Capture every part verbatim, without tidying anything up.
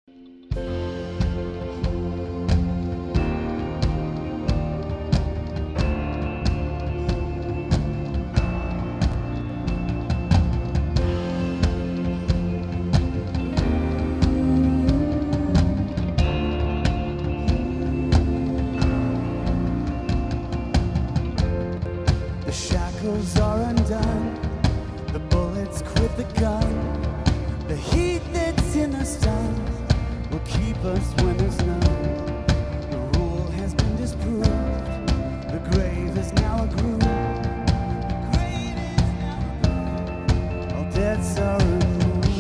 The shackles are undone, the bullets quit the gun. The heat that's in the sun will keep us when there's none. The rule has been disproved, the grave is now a groove. The grave is now a groove, all debts are removed.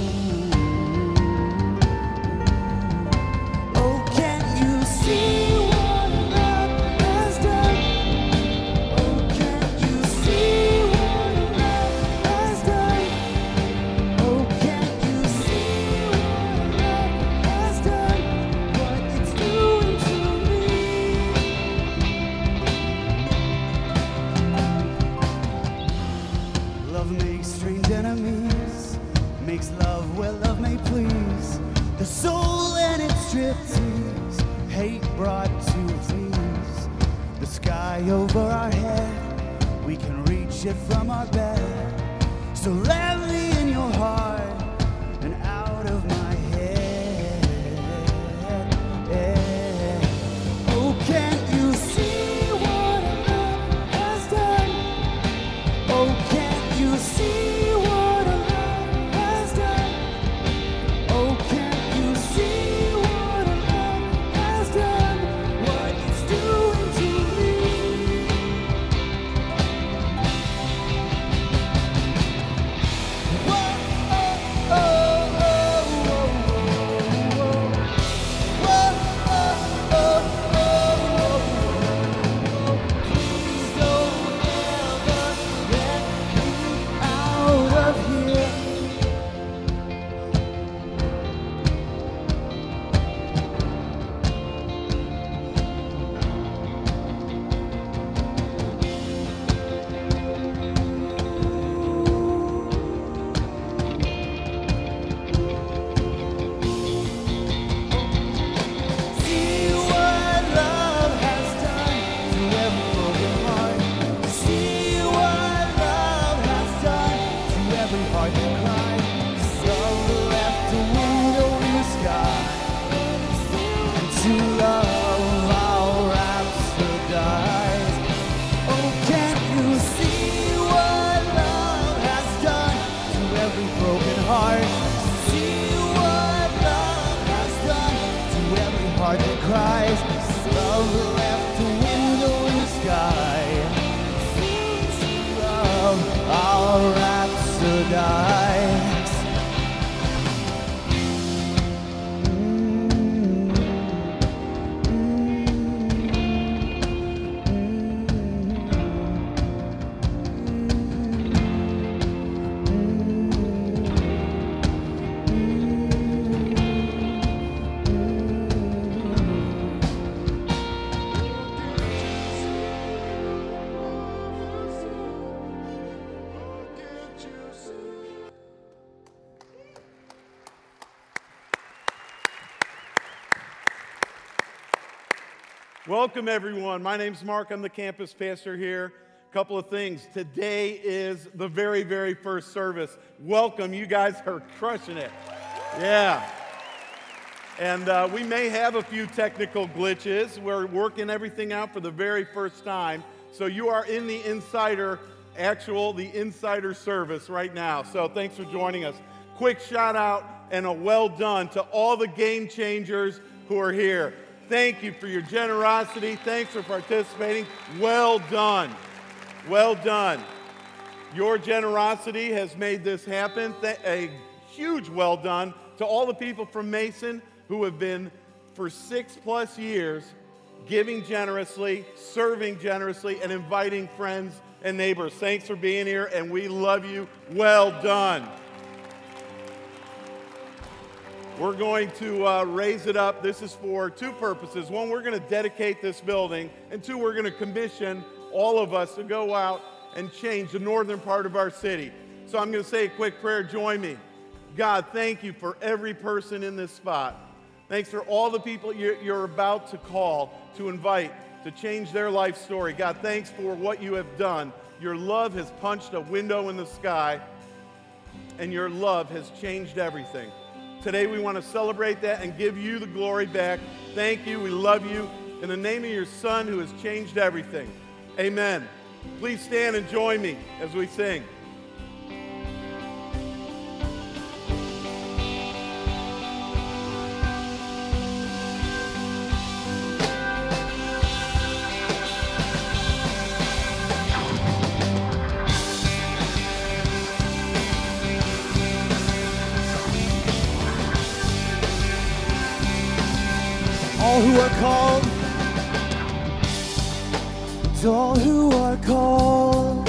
Oh, can't you see what love has done? Oh, can't you see what love has done? Oh, can't you see what love has done? What it's doing to me. Love makes strange enemies, makes love where love may please. The soul and its striptease, hate brought to tease. The sky over our head, we can reach it from our bed. So let me in your heart and out of my head. Oh, can't you see what love has done? Oh, can't you see what love has done? Oh, can't you see what love has done? What it's doing to me. Whoa, oh, oh, oh, oh, oh. Whoa, oh, oh, oh, oh. Please don't ever let me out of here. See what love has done to every broken heart. See what love has done to every heart that cried. Love left a window in the sky, and to love our rhapsodize. Oh, can't you see what love has done to every broken heart? See what love has done to every heart that cries. Love left a window in the sky. Love, our rhapsodize. Welcome, everyone. My name's Mark. I'm the campus pastor here. A couple of things. Today is the very, very first service. Welcome. You guys are crushing it. Yeah. And uh, we may have a few technical glitches. We're working everything out for the very first time. So you are in the insider, actual, the insider service right now. So thanks for joining us. Quick shout out and a well done to all the game changers who are here. Thank you for your generosity. Thanks for participating. Well done. Well done. Your generosity has made this happen. Th- a huge well done to all the people from Mason who have been for six plus years giving generously, serving generously, and inviting friends and neighbors. Thanks for being here, and we love you. Well done. We're going to uh, raise it up. This is for two purposes. One, we're going to dedicate this building, and two, we're going to commission all of us to go out and change the northern part of our city. So I'm going to say a quick prayer. Join me. God, thank you for every person in this spot. Thanks for all the people you're, you're about to call, to invite, to change their life story. God, thanks for what you have done. Your love has punched a window in the sky, and your love has changed everything. Today we want to celebrate that and give you the glory back. Thank you. We love you. In the name of your Son who has changed everything. Amen. Please stand and join me as we sing. All who are called, and all who are called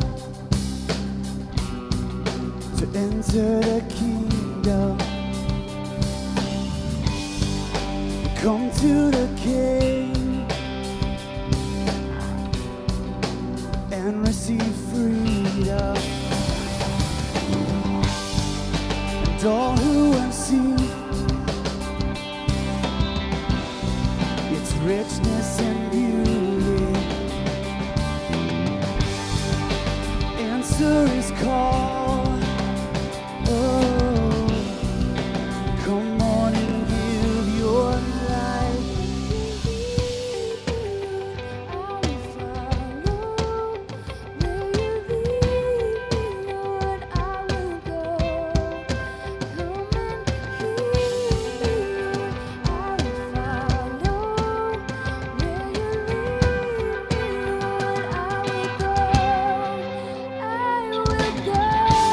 to enter the kingdom, come to the King and receive freedom. And all who have seen its richness and beauty, answer his call. Oh, come on and give your life. I will follow where you lead me, Lord. I will go. Come and heal me, Lord. I will follow where you lead me, Lord. I will go. I will go.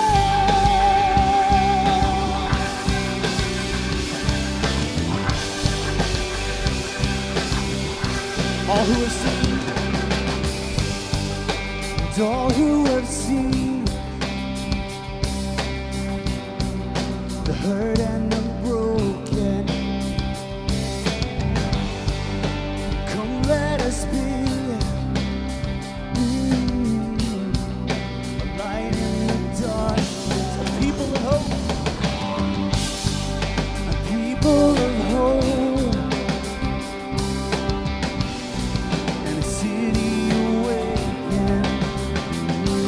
All who have seen, and all who have seen the hurt and the broken, come let us be mm, a light in the darkness, a people of hope, a people of hope. And a city awakened.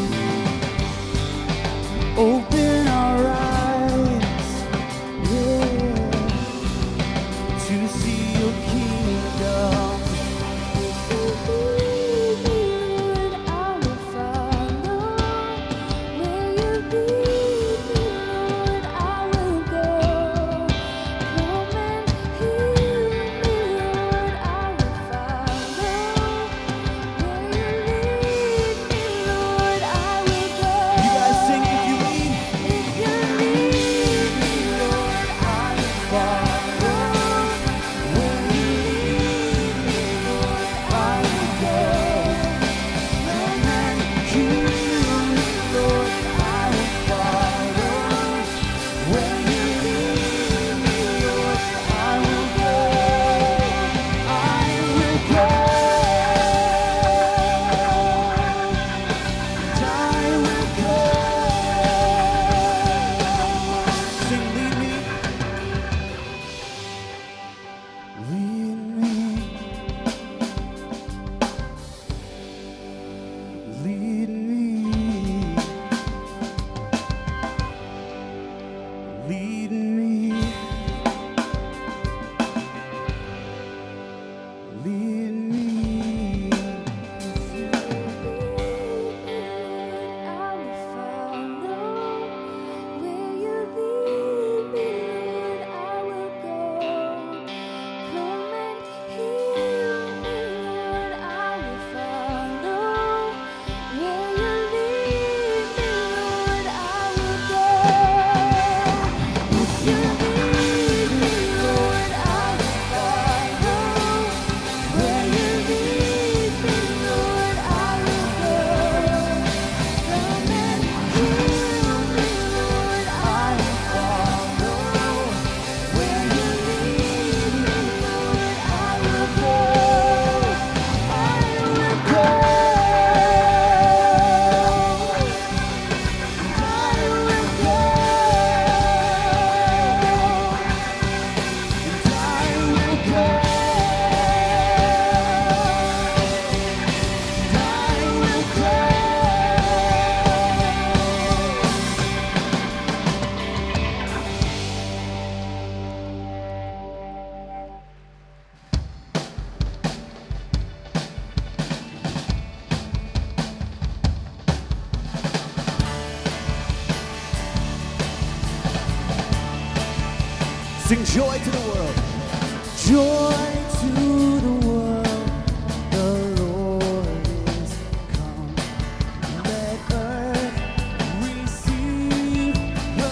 Sing joy to the world. Joy to the world. The Lord is come. Let earth receive the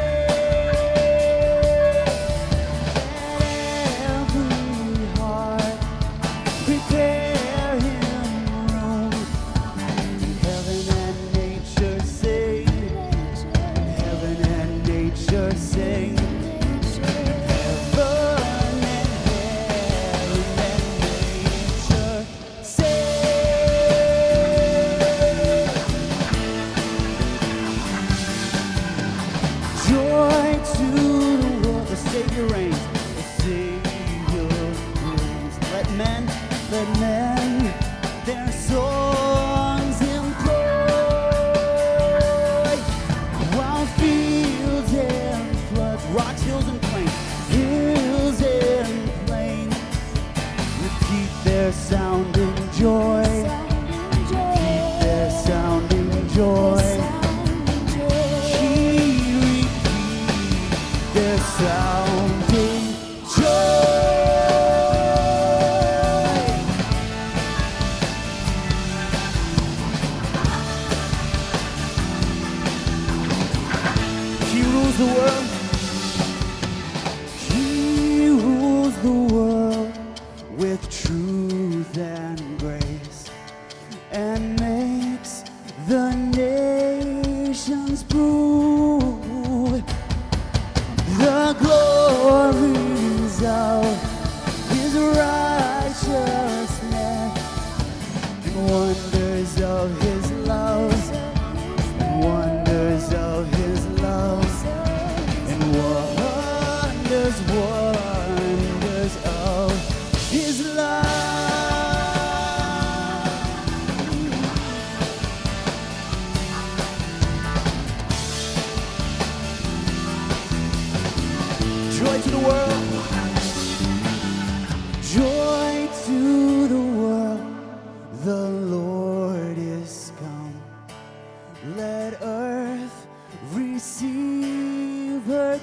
King. Let every heart prepare him room. Heaven and nature sing. Heaven and nature sing. Let men their songs employ, while fields and floods, rocks, hills and plains, hills and plains, repeat their sounding joy, repeat their sounding joy. He repeat their sounding joy. The world. He rules the world with truth and grace, and makes the nations prove the glories of his righteousness and wonders of his love, and wonders of his love. Wonders, wonders of his love. Joy to the world. Joy to the world. The Lord is come. Let earth receive her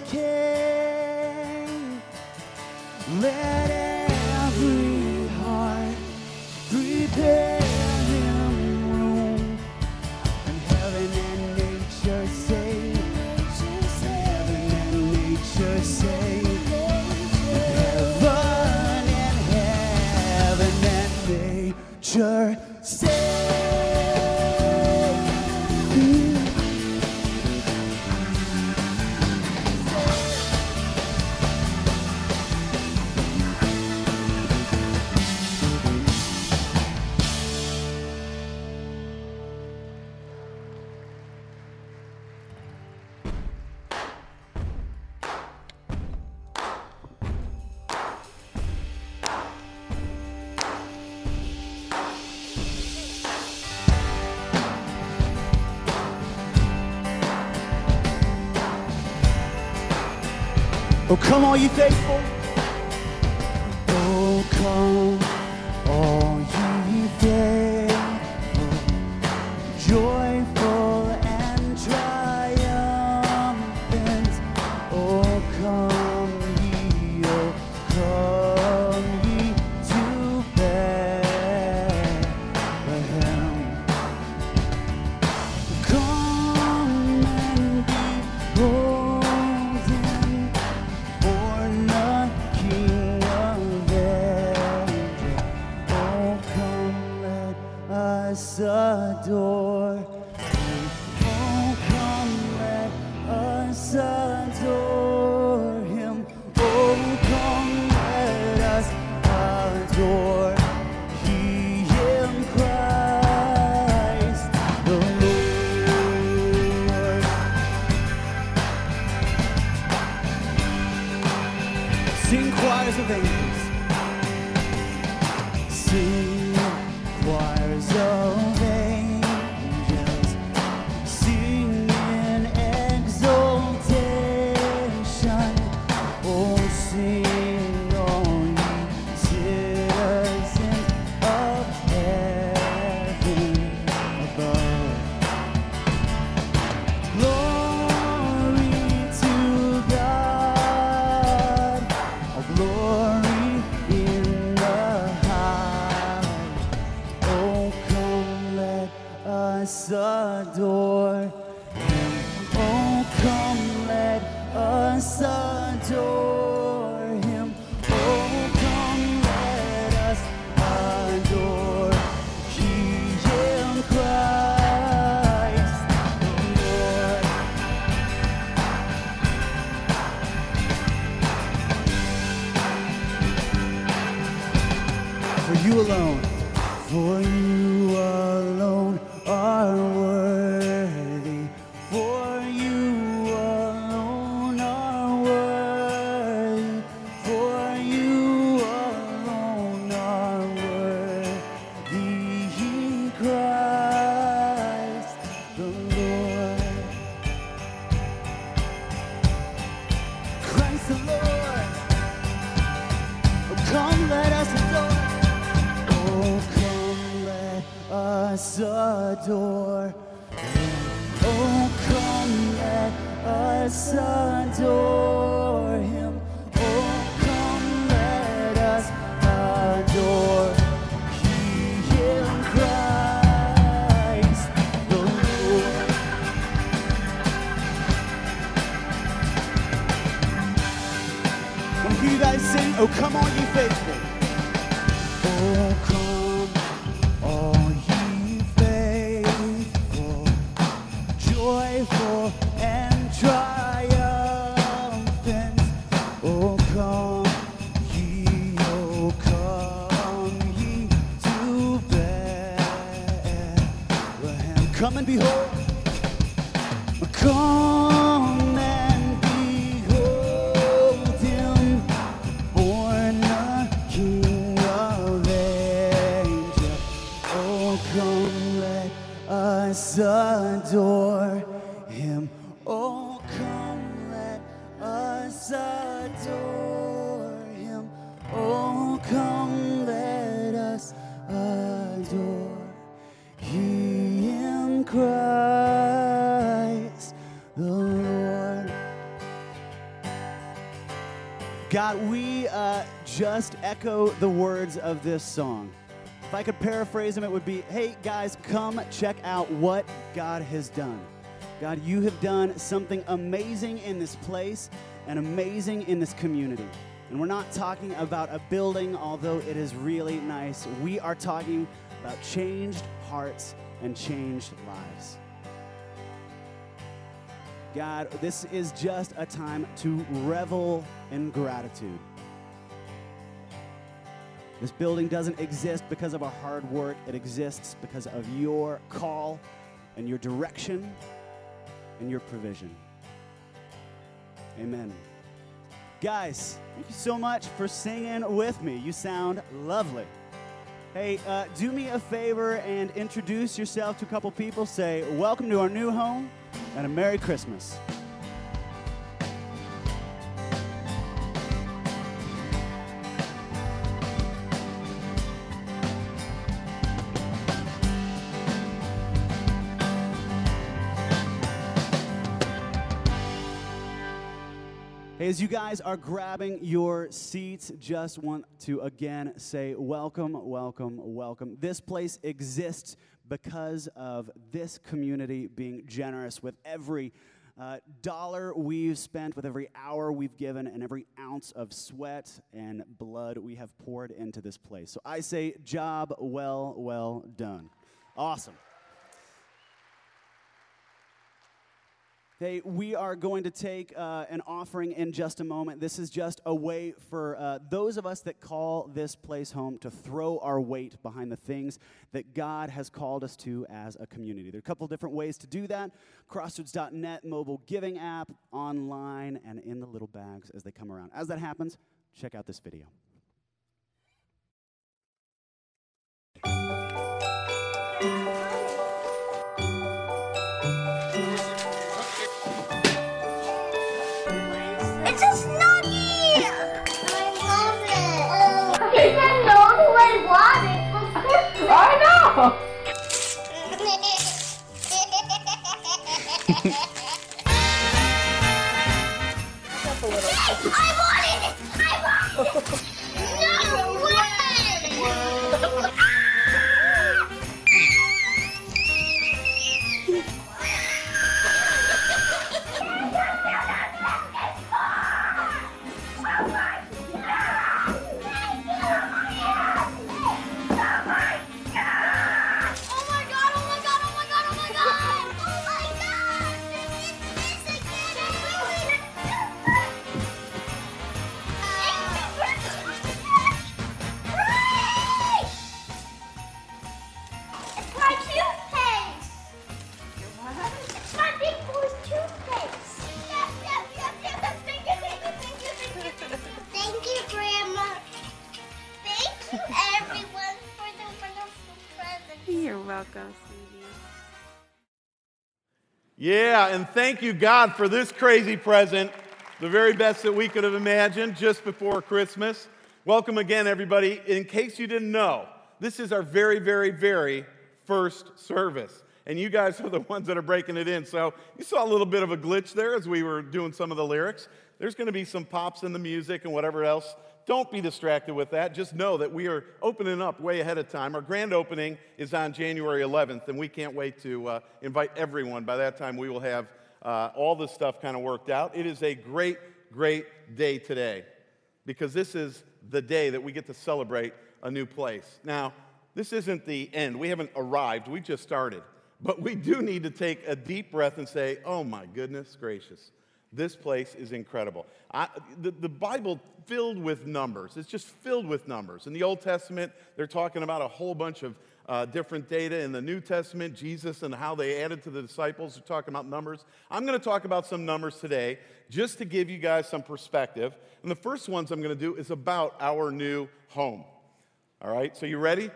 King. Let every heart prepare him room. And heaven and nature say, heaven and nature say, heaven and heaven and nature say. Oh, come all ye faithful. Oh, come all ye faithful, joyful and triumphant. Oh, come ye, oh, come ye to Bethlehem. Come and behold him, born the King of Israel. Oh, come, let us adore him. Oh, come, let us adore him. Oh, come, let us adore him, Christ the Lord. Sing choirs of angels. Sing choirs of angels. Sing in exaltation. Oh, sing all ye citizens of heaven above. Glory to God us adore him. Oh, come, let us adore him. Oh, come, let us adore him, Christ the Lord. For you alone, for you alone are worthy. For you alone are worthy. For you alone are worthy, Christ the Lord. Christ the Lord. Oh, come, let us adore. Oh, come, let us adore him. Oh, come, let us adore him. Oh, come, let us adore him, Christ the Lord. When you guys sing, oh, come on, ye faithful. Oh, come, all ye faithful, joyful and triumphant. Oh, come ye, oh, come ye to Bethlehem. Come and behold. Come and behold him, born a King of angels. Oh, come, let us adore him. Oh, come, let us adore him. Oh, come, let us adore him, Christ the Lord. God, we uh, just echo the words of this song. If I could paraphrase them, it would be, hey guys, come check out what God has done. God, you have done something amazing in this place and amazing in this community. And we're not talking about a building, although it is really nice. We are talking about changed hearts and changed lives. God, this is just a time to revel in gratitude. This building doesn't exist because of our hard work. It exists because of your call and your direction and your provision. Amen. Guys, thank you so much for singing with me. You sound lovely. Hey, uh, do me a favor and introduce yourself to a couple people. Say, welcome to our new home and a Merry Christmas. Hey, as you guys are grabbing your seats, just want to again say welcome, welcome, welcome. This place exists because of this community being generous with every uh, dollar we've spent, with every hour we've given, and every ounce of sweat and blood we have poured into this place. So I say, job well, well done. Awesome. Hey, we are going to take uh, an offering in just a moment. This is just a way for uh, those of us that call this place home to throw our weight behind the things that God has called us to as a community. There are a couple different ways to do that. Crossroads dot net, mobile giving app, online, and in the little bags as they come around. As that happens, check out this video. It's a Snuggie! I love it! He said no to my water for Christmas! I know! I want it! I want it! toca, Silvia. Yeah, and thank you, God, for this crazy present, the very best that we could have imagined just before Christmas. Welcome again, everybody. In case you didn't know, this is our very, very, very first service. And you guys are the ones that are breaking it in. So you saw a little bit of a glitch there as we were doing some of the lyrics. There's going to be some pops in the music and whatever else. Don't be distracted with that. Just know that we are opening up way ahead of time. Our grand opening is on January eleventh, and we can't wait to uh, invite everyone. By that time, we will have uh, all this stuff kind of worked out. It is a great, great day today because this is the day that we get to celebrate a new place. Now, this isn't the end. We haven't arrived. We just started. But we do need to take a deep breath and say, oh, my goodness gracious. This place is incredible. I, the, the Bible filled with numbers. It's just filled with numbers. In the Old Testament, they're talking about a whole bunch of uh, different data. In the New Testament, Jesus and how they added to the disciples, they're talking about numbers. I'm going to talk about some numbers today just to give you guys some perspective. And the first ones I'm going to do is about our new home. All right, so you ready?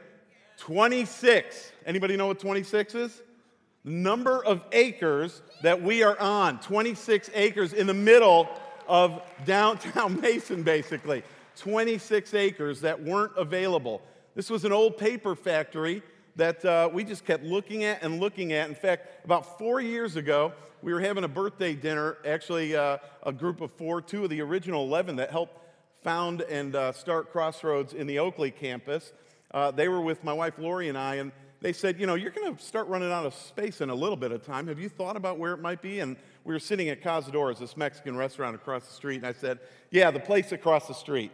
twenty-six. Anybody know what twenty-six is? The number of acres that we are on, twenty-six acres in the middle of downtown Mason, basically. twenty-six acres that weren't available. This was an old paper factory that uh, we just kept looking at and looking at. In fact, about four years ago, we were having a birthday dinner, actually uh, a group of four, two of the original eleven that helped found and uh, start Crossroads in the Oakley campus. Uh, they were with my wife Lori and I, and they said, you know, you're going to start running out of space in a little bit of time. Have you thought about where it might be? And we were sitting at Cazadores, this Mexican restaurant across the street, and I said, yeah, the place across the street.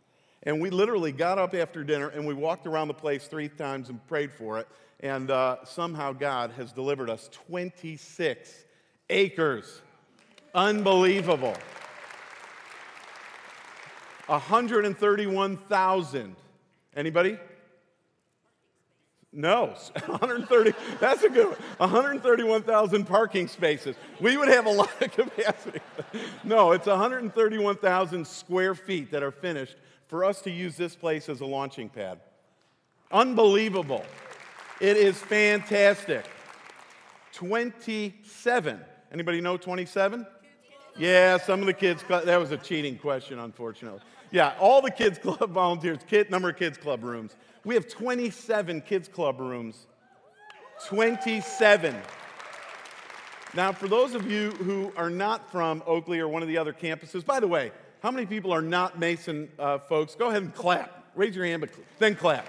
And we literally got up after dinner, and we walked around the place three times and prayed for it, and uh, somehow God has delivered us twenty-six acres. Unbelievable. one hundred thirty-one thousand. Anybody? No, one hundred thirty, that's a good one. one hundred thirty-one thousand parking spaces. We would have a lot of capacity. No, it's one hundred thirty-one thousand square feet that are finished for us to use this place as a launching pad. Unbelievable. It is fantastic. twenty-seven. Anybody know twenty-seven? Yeah, some of the kids, that was a cheating question, unfortunately. Yeah, all the kids club volunteers, kid, number of kids club rooms. We have twenty-seven kids club rooms. twenty-seven. Now, for those of you who are not from Oakley or one of the other campuses, by the way, how many people are not Mason uh, folks? Go ahead and clap. Raise your hand, but then clap.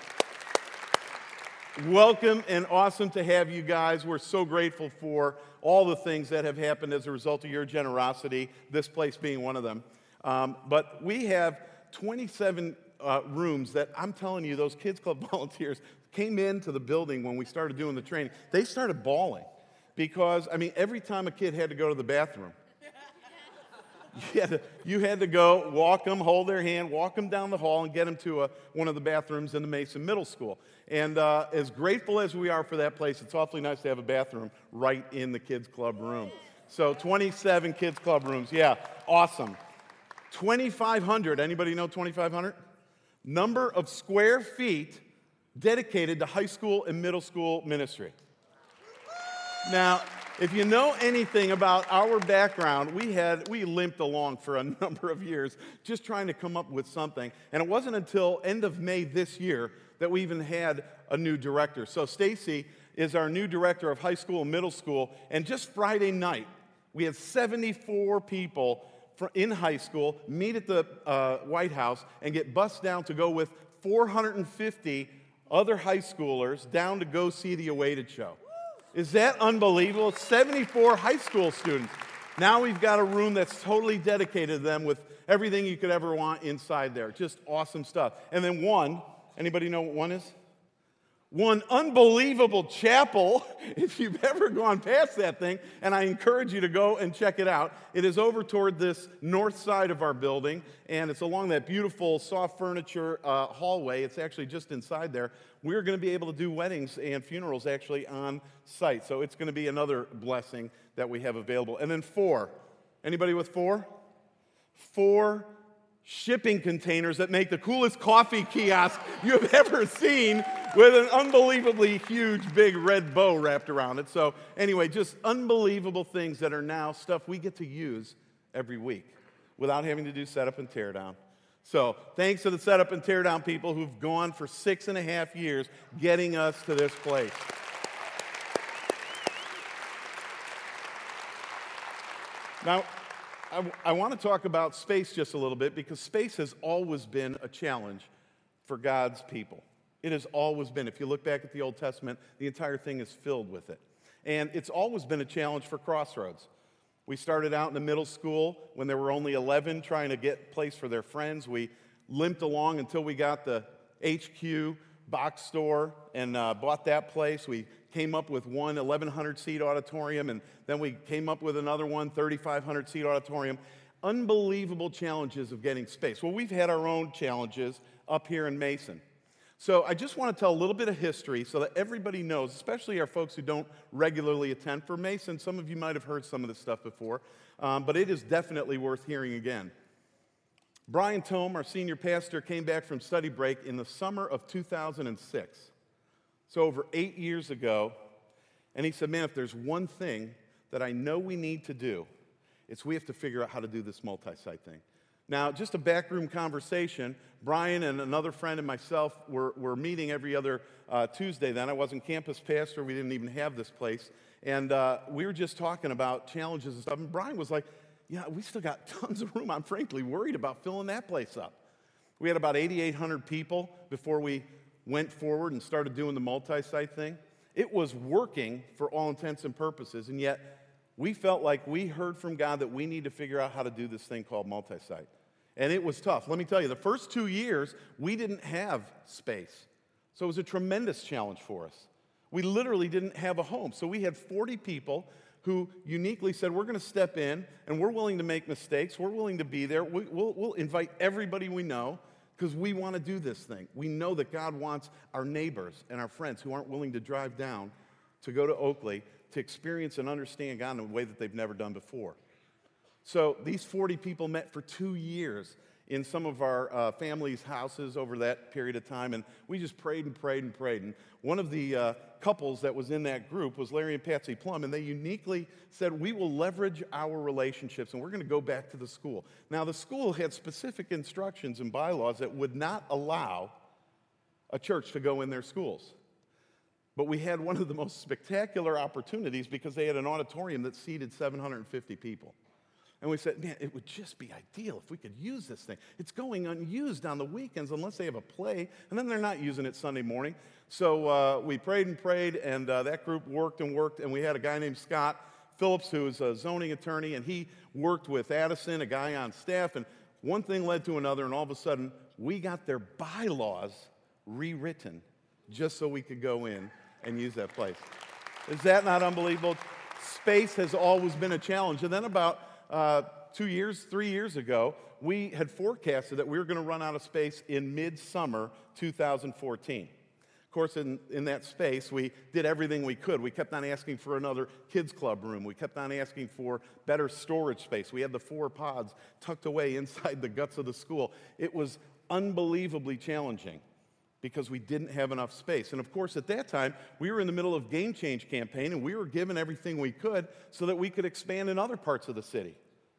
Welcome and awesome to have you guys. We're so grateful for all the things that have happened as a result of your generosity, this place being one of them. Um, but we have twenty-seven uh, rooms that I'm telling you, those kids club volunteers came into the building when we started doing the training. They started bawling because, I mean, every time a kid had to go to the bathroom, you had to, you had to go walk them, hold their hand, walk them down the hall, and get them to a, one of the bathrooms in the Mason Middle School. And uh, as grateful as we are for that place, it's awfully nice to have a bathroom right in the kids club room. So twenty-seven kids club rooms, yeah, awesome. twenty-five hundred, anybody know twenty-five hundred? Number of square feet dedicated to high school and middle school ministry. Now, if you know anything about our background, we had we limped along for a number of years just trying to come up with something. And it wasn't until end of May this year that we even had a new director. So Stacy is our new director of high school and middle school. And just Friday night, we had seventy-four people in high school meet at the uh, White House and get bused down to go with four hundred fifty other high schoolers down to go see the Awaited show. Is that unbelievable? seventy-four high school students. Now we've got a room that's totally dedicated to them with everything you could ever want inside there. Just awesome stuff. And then one, anybody know what one is? One unbelievable chapel, if you've ever gone past that thing, and I encourage you to go and check it out. It is over toward this north side of our building, and it's along that beautiful soft furniture uh, hallway. It's actually just inside there. We're going to be able to do weddings and funerals actually on site, so it's going to be another blessing that we have available. And then four. Anybody with four? Four shipping containers that make the coolest coffee kiosk you have ever seen, with an unbelievably huge, big red bow wrapped around it. So anyway, just unbelievable things that are now stuff we get to use every week without having to do setup and tear down. So thanks to the setup and tear down people who've gone for six and a half years getting us to this place. Now, I, I want to talk about space just a little bit, because space has always been a challenge for God's people. It has always been. If you look back at the Old Testament, the entire thing is filled with it. And it's always been a challenge for Crossroads. We started out in the middle school when there were only eleven trying to get a place for their friends. We limped along until we got the H Q box store and uh, bought that place. We came up with one eleven hundred seat auditorium, and then we came up with another one, thirty-five hundred seat auditorium. Unbelievable challenges of getting space. Well, we've had our own challenges up here in Mason. So I just want to tell a little bit of history so that everybody knows, especially our folks who don't regularly attend. For Mason, some of you might have heard some of this stuff before, um, but it is definitely worth hearing again. Brian Tome, our senior pastor, came back from study break in the summer of two thousand six. So over eight years ago, and he said, man, if there's one thing that I know we need to do, it's we have to figure out how to do this multi-site thing. Now, just a backroom conversation, Brian and another friend and myself were, were meeting every other uh, Tuesday then. I wasn't campus pastor. We didn't even have this place. And uh, we were just talking about challenges and stuff. And Brian was like, yeah, we still got tons of room. I'm frankly worried about filling that place up. We had about eighty-eight hundred people before we went forward and started doing the multi-site thing. It was working for all intents and purposes, and yet we felt like we heard from God that we need to figure out how to do this thing called multi-site. And it was tough. Let me tell you, the first two years, we didn't have space. So it was a tremendous challenge for us. We literally didn't have a home. So we had forty people who uniquely said, we're going to step in, and we're willing to make mistakes. We're willing to be there. We, we'll, we'll invite everybody we know, because we want to do this thing. We know that God wants our neighbors and our friends who aren't willing to drive down to go to Oakley to experience and understand God in a way that they've never done before. So these forty people met for two years in some of our uh, families' houses over that period of time, and we just prayed and prayed and prayed. And one of the uh, couples that was in that group was Larry and Patsy Plum, and they uniquely said, we will leverage our relationships, and we're going to go back to the school. Now, the school had specific instructions and bylaws that would not allow a church to go in their schools. But we had one of the most spectacular opportunities because they had an auditorium that seated seven hundred fifty people. And we said, man, it would just be ideal if we could use this thing. It's going unused on the weekends unless they have a play, and then they're not using it Sunday morning. So uh, we prayed and prayed, and uh, that group worked and worked, and we had a guy named Scott Phillips who is a zoning attorney, and he worked with Addison, a guy on staff, and one thing led to another, and all of a sudden, we got their bylaws rewritten just so we could go in and use that place. Is that not unbelievable? Space has always been a challenge. And then about uh, two years, three years ago, we had forecasted that we were going to run out of space in midsummer two thousand fourteen. Of course, in, in that space, we did everything we could. We kept on asking for another kids club room. We kept on asking for better storage space. We had the four pods tucked away inside the guts of the school. It was unbelievably challenging because we didn't have enough space. And of course, at that time, we were in the middle of Game Change campaign, and we were given everything we could so that we could expand in other parts of the city.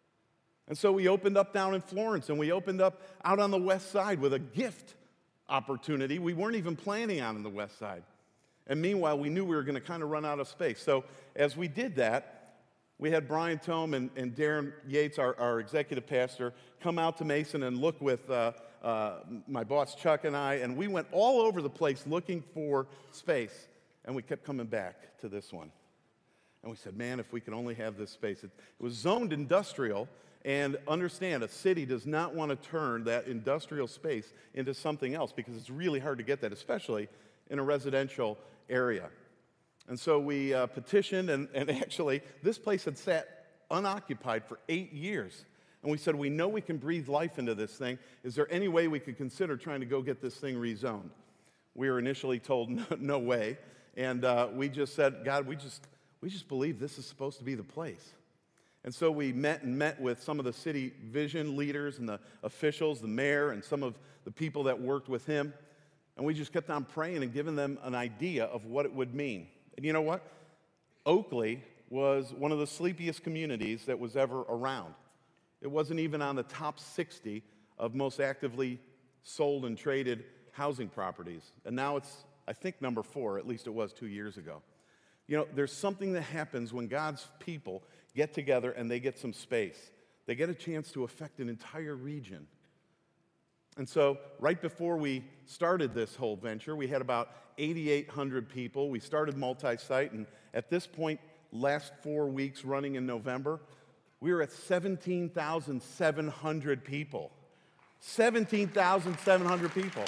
And so we opened up down in Florence, and we opened up out on the west side with a gift opportunity we weren't even planning on in the west side. And meanwhile, we knew we were going to kind of run out of space. So as we did that, we had Brian Tome and, and Darren Yates, our, our executive pastor, come out to Mason and look with uh, uh, my boss Chuck and I, and we went all over the place looking for space, and we kept coming back to this one. And we said, man, if we could only have this space. It, it was zoned industrial, and understand, a city does not want to turn that industrial space into something else because it's really hard to get that, especially in a residential area. And so we uh, petitioned, and, and actually, this place had sat unoccupied for eight years. And we said, we know we can breathe life into this thing. Is there any way we could consider trying to go get this thing rezoned? We were initially told no, no way. And uh, we just said, God, we just, we just believe this is supposed to be the place. And so we met and met with some of the city vision leaders and the officials, the mayor, and some of the people that worked with him. And we just kept on praying and giving them an idea of what it would mean. And you know what? Oakley was one of the sleepiest communities that was ever around. It wasn't even on the top sixty of most actively sold and traded housing properties. And now it's, I think, number four, at least it was two years ago. You know, there's something that happens when God's people get together and they get some space. They get a chance to affect an entire region. And so right before we started this whole venture, we had about eighty-eight hundred people. We started multi-site, and at this point, last four weeks running in November, we were at seventeen thousand seven hundred people. seventeen thousand seven hundred people.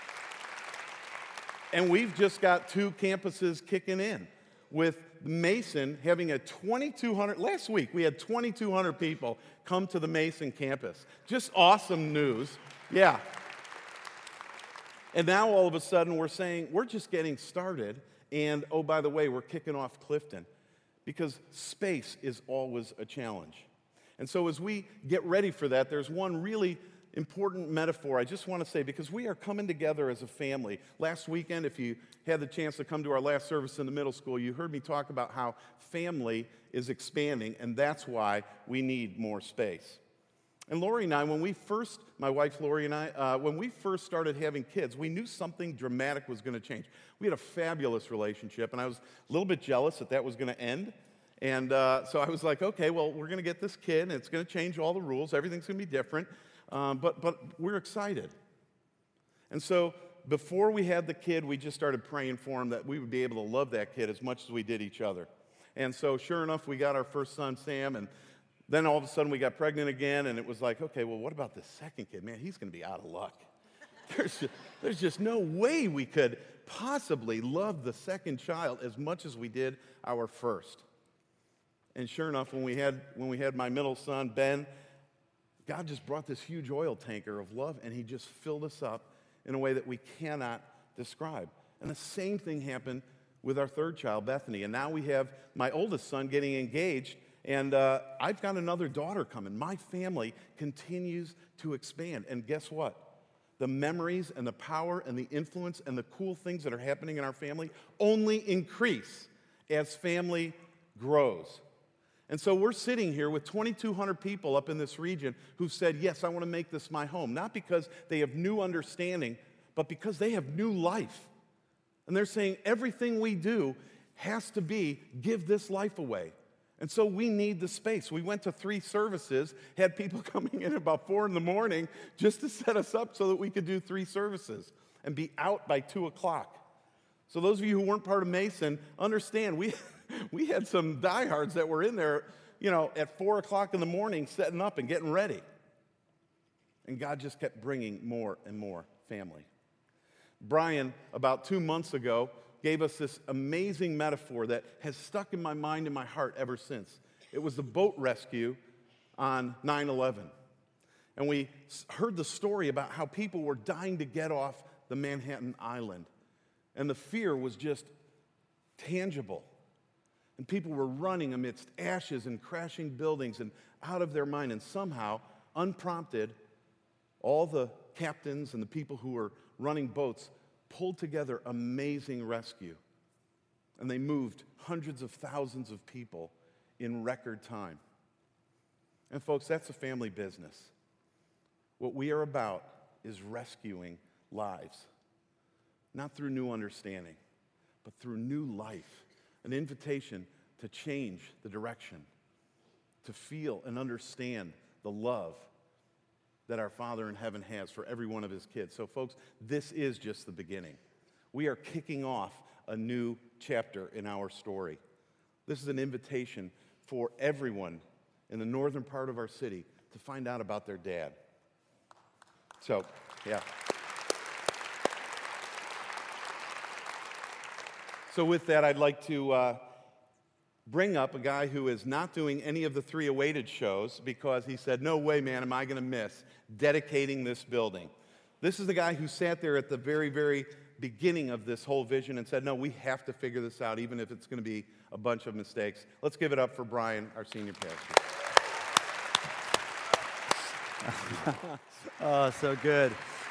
And we've just got two campuses kicking in, with Mason having a twenty-two hundred, last week we had twenty-two hundred people come to the Mason campus. Just awesome news. Yeah. And now all of a sudden we're saying we're just getting started, and oh, by the way, we're kicking off Clifton, because space is always a challenge. And so as we get ready for that, there's one really important metaphor I just want to say, because we are coming together as a family. Last weekend, if you had the chance to come to our last service in the middle school, you heard me talk about how family is expanding, and that's why we need more space. And Lori and I, when we first, my wife Lori and I, uh, when we first started having kids, we knew something dramatic was going to change. We had a fabulous relationship, and I was a little bit jealous that that was going to end. And uh, so I was like, okay, well, we're going to get this kid, and it's going to change all the rules. Everything's going to be different. Um, but, but we're excited. And so before we had the kid, we just started praying for him that we would be able to love that kid as much as we did each other. And so sure enough, we got our first son, Sam, and then all of a sudden we got pregnant again, and it was like, okay, well, what about the second kid? Man, he's going to be out of luck. There's just, there's just no way we could possibly love the second child as much as we did our first. And sure enough, when we had, when we had my middle son, Ben, God just brought this huge oil tanker of love, and he just filled us up in a way that we cannot describe. And the same thing happened with our third child, Bethany. And now we have my oldest son getting engaged, and uh, I've got another daughter coming. My family continues to expand. And guess what? The memories and the power and the influence and the cool things that are happening in our family only increase as family grows. And so we're sitting here with twenty-two hundred people up in this region who've said, yes, I want to make this my home. Not because they have new understanding, but because they have new life. And they're saying everything we do has to be give this life away. And so we need the space. We went to three services, had people coming in about four in the morning just to set us up so that we could do three services and be out by two o'clock. So those of you who weren't part of Mason, understand we, we had some diehards that were in there, you know, at four o'clock in the morning setting up and getting ready. And God just kept bringing more and more family. Brian, about two months ago, gave us this amazing metaphor that has stuck in my mind and my heart ever since. It was the boat rescue on nine eleven. And we heard the story about how people were dying to get off the Manhattan Island. And the fear was just tangible. And people were running amidst ashes and crashing buildings and out of their mind. And somehow, unprompted, all the captains and the people who were running boats pulled together amazing rescue. And they moved hundreds of thousands of people in record time. And folks, that's a family business. What we are about is rescuing lives. Not through new understanding, but through new life. An invitation to change the direction, to feel and understand the love that our Father in heaven has for every one of his kids. So folks, this is just the beginning. We are kicking off a new chapter in our story. This is an invitation for everyone in the northern part of our city to find out about their dad. So, yeah. So with that, I'd like to uh, bring up a guy who is not doing any of the three awaited shows because he said, no way, man, am I going to miss dedicating this building. This is the guy who sat there at the very, very beginning of this whole vision and said, no, we have to figure this out, even if it's going to be a bunch of mistakes. Let's give it up for Brian, our senior pastor. Oh, so good.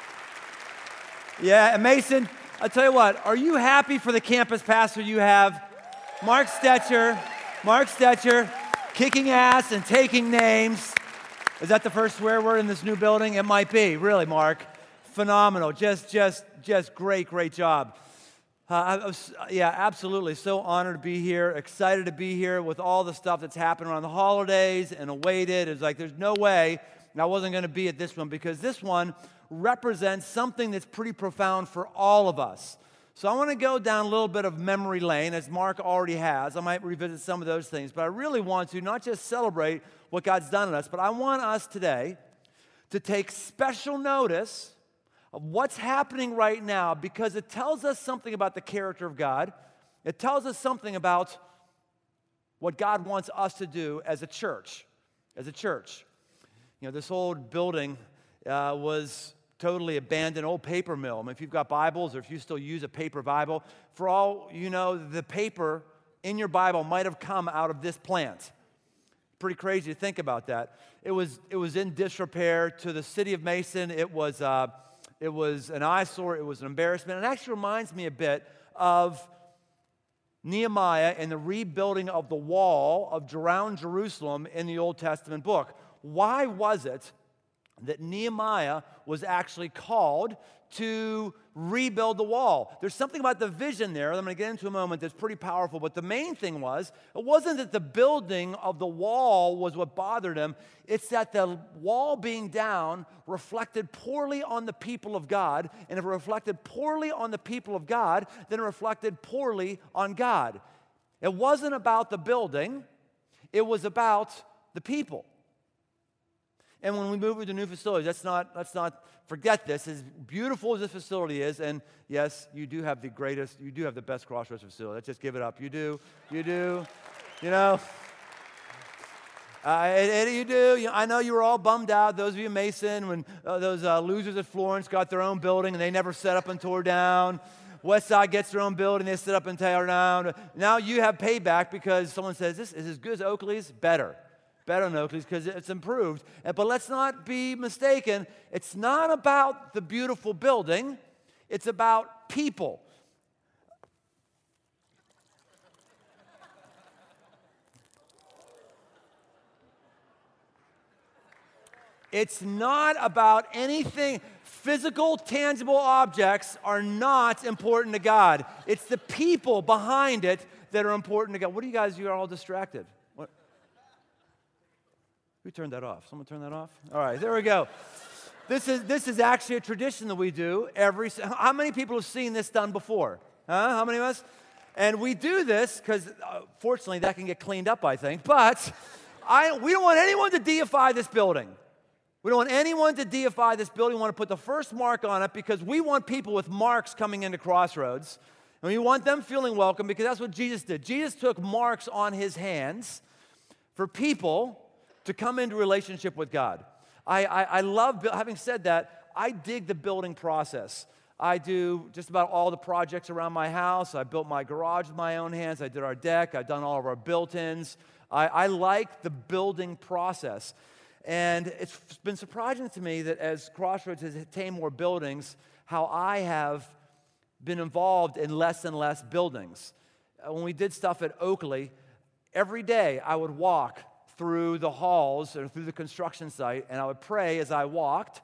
Yeah, and Mason, I'll tell you what, are you happy for the campus pastor you have? Mark Stetcher, Mark Stetcher, kicking ass and taking names. Is that the first swear word in this new building? It might be. Really, Mark. Phenomenal. Just, just, just great, great job. Uh, I was, yeah, absolutely. So honored to be here. Excited to be here with all the stuff that's happened around the holidays and awaited. It's like there's no way I wasn't going to be at this one because this one represents something that's pretty profound for all of us. So I want to go down a little bit of memory lane, as Mark already has. I might revisit some of those things, but I really want to not just celebrate what God's done in us, but I want us today to take special notice of what's happening right now because it tells us something about the character of God. It tells us something about what God wants us to do as a church, as a church. You know, this old building uh, was totally abandoned, old paper mill. I mean, if you've got Bibles or if you still use a paper Bible, for all you know, the paper in your Bible might have come out of this plant. Pretty crazy to think about that. It was it was in disrepair to the city of Mason. It was uh, it was an eyesore. It was an embarrassment. It actually reminds me a bit of Nehemiah and the rebuilding of the wall of around Jerusalem in the Old Testament book. Why was it that Nehemiah was actually called to rebuild the wall? There's something about the vision there that I'm going to get into in a moment that's pretty powerful, but the main thing was, it wasn't that the building of the wall was what bothered him, it's that the wall being down reflected poorly on the people of God, and if it reflected poorly on the people of God, then it reflected poorly on God. It wasn't about the building, it was about the people. And when we move into new facilities, let's not, let's not forget this. As beautiful as this facility is, and yes, you do have the greatest, you do have the best Crossroads facility. Let's just give it up. You do, you do, you know. Uh, and, and you do. You know, I know you were all bummed out, those of you in Mason, when uh, those uh, losers at Florence got their own building and they never set up and tore down. Westside gets their own building, they set up and tear down. Now you have payback because someone says, this is as good as Oakley's, better. Better than Oakley's because it's improved. But let's not be mistaken. It's not about the beautiful building. It's about people. It's not about anything. Physical, tangible objects are not important to God. It's the people behind it that are important to God. What are you guys, you are all distracted. What? Who turned that off? Someone turn that off? All right, there we go. This is, this is actually a tradition that we do every, how many people have seen this done before? Huh? How many of us? And we do this because, uh, fortunately, that can get cleaned up, I think. But I, we don't want anyone to deify this building. We don't want anyone to deify this building. We want to put the first mark on it because we want people with marks coming into Crossroads. And we want them feeling welcome because that's what Jesus did. Jesus took marks on his hands for people to come into relationship with God. I, I, I love, having said that, I dig the building process. I do just about all the projects around my house. I built my garage with my own hands. I did our deck. I've done all of our built-ins. I, I like the building process. And it's been surprising to me that as Crossroads has attained more buildings, how I have been involved in less and less buildings. When we did stuff at Oakley, every day I would walk through the halls or through the construction site, and I would pray as I walked,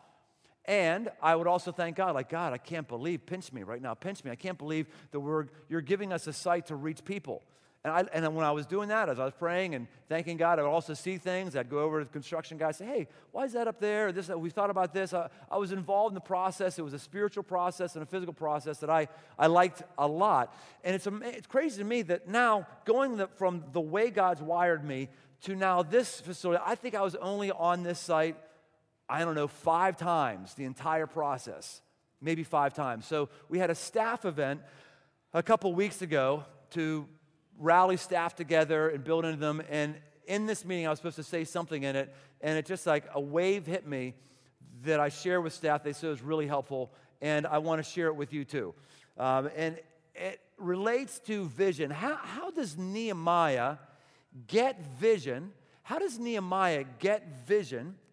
and I would also thank God, like, God, I can't believe, pinch me right now, pinch me. I can't believe that we're, you're giving us a site to reach people. And, I, and when I was doing that, as I was praying and thanking God, I would also see things. I'd go over to the construction guy and say, hey, why is that up there? This, we thought about this. I, I was involved in the process. It was a spiritual process and a physical process that I, I liked a lot. And it's, it's crazy to me that now, going the, from the way God's wired me to now this facility, I think I was only on this site, I don't know, five times the entire process, maybe five times. So we had a staff event a couple weeks ago to rally staff together and build into them, and in this meeting I was supposed to say something in it, and it just like a wave hit me that I share with staff. They said it was really helpful, and I want to share it with you too. Um, and it relates to vision. How, how does Nehemiah get vision? How does Nehemiah get vision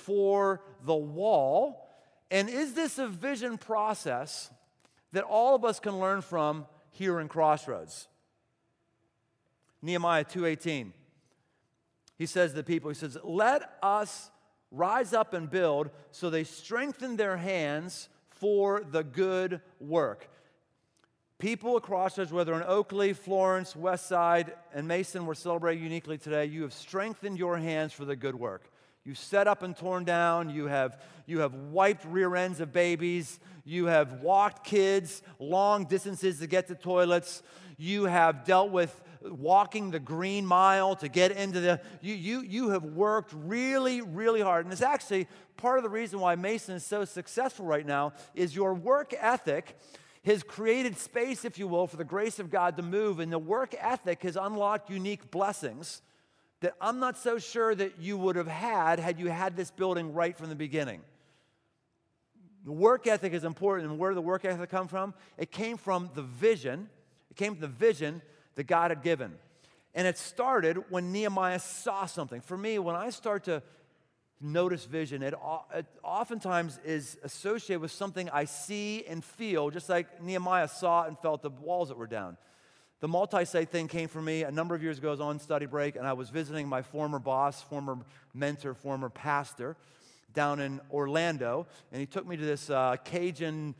for the wall. And is this a vision process that all of us can learn from here in Crossroads? Nehemiah two eighteen. He says to the people, he says, let us rise up and build, so they strengthen their hands for the good work. People at Crossroads, whether in Oakley, Florence, Westside, and Mason, we're celebrating uniquely today, you have strengthened your hands for the good work. You set up and torn down. You have, you have wiped rear ends of babies. You have walked kids long distances to get to toilets. You have dealt with walking the green mile to get into the, you, you, you have worked really, really hard. And it's actually part of the reason why Mason is so successful right now is your work ethic has created space, if you will, for the grace of God to move. And the work ethic has unlocked unique blessings that I'm not so sure that you would have had had you had this building right from the beginning. The work ethic is important, and where did the work ethic come from? It came from the vision. It came from the vision that God had given. And it started when Nehemiah saw something. For me, when I start to notice vision, it, it oftentimes is associated with something I see and feel, just like Nehemiah saw and felt the walls that were down. The multi-site thing came for me a number of years ago. I was on study break, and I was visiting my former boss, former mentor, former pastor down in Orlando, and he took me to this uh, Cajun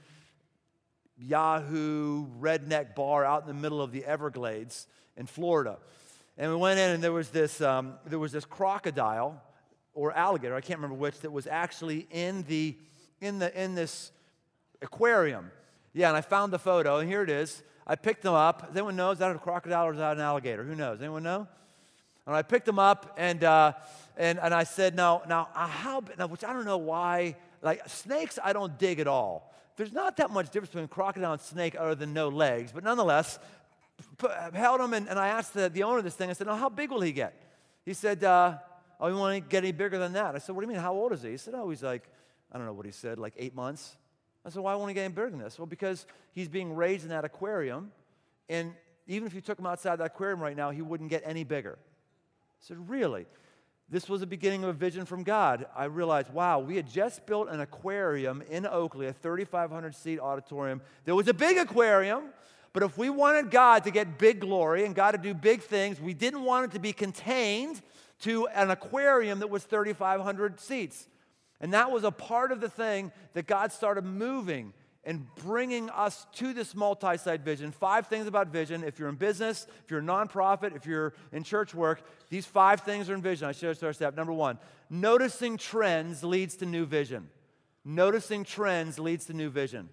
Yahoo redneck bar out in the middle of the Everglades in Florida. And we went in, and there was this um, there was this crocodile or alligator, I can't remember which, that was actually in the in the in this aquarium. Yeah, and I found the photo, and here it is. I picked them up. Does anyone know? Is that a crocodile or is that an alligator? Who knows? Anyone know? And I picked them up, and uh, and and I said, now now uh, how? Now, which I don't know why. Like snakes, I don't dig at all. There's not that much difference between crocodile and snake other than no legs, but nonetheless, put, held him, and, and I asked the, the owner of this thing, I said, now, how big will he get? He said, uh, oh, you want to get any bigger than that? I said, what do you mean, how old is he? He said, oh, he's like, I don't know what he said, like eight months. I said, why won't he get any bigger than this? Well, because he's being raised in that aquarium, and even if you took him outside that aquarium right now, he wouldn't get any bigger. I said, really? This was the beginning of a vision from God. I realized, wow, we had just built an aquarium in Oakley, a thirty-five hundred seat auditorium. There was a big aquarium, but if we wanted God to get big glory and God to do big things, we didn't want it to be contained to an aquarium that was thirty-five hundred seats. And that was a part of the thing that God started moving and bringing us to this multi-site vision. Five things about vision. If you're in business, if you're a nonprofit, if you're in church work, these five things are in vision. I share our staff. Number one, noticing trends leads to new vision. Noticing trends leads to new vision.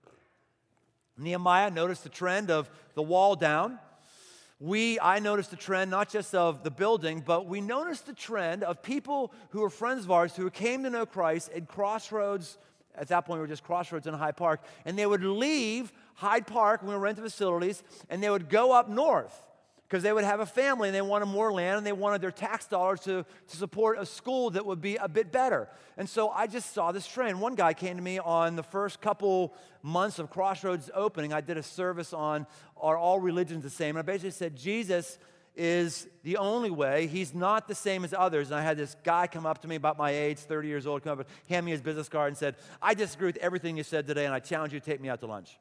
Nehemiah noticed the trend of the wall down. We, I noticed the trend not just of the building, but we noticed the trend of people who were friends of ours who came to know Christ at Crossroads. At that point, we were just Crossroads in Hyde Park. And they would leave Hyde Park when we were renting facilities, and they would go up north because they would have a family, and they wanted more land, and they wanted their tax dollars to, to support a school that would be a bit better. And so I just saw this trend. One guy came to me on the first couple months of Crossroads opening. I did a service on Are All Religions the Same? And I basically said, Jesus is the only way. He's not the same as others. And I had this guy come up to me about my age, thirty years old, come up and hand me his business card and said, I disagree with everything you said today, and I challenge you to take me out to lunch.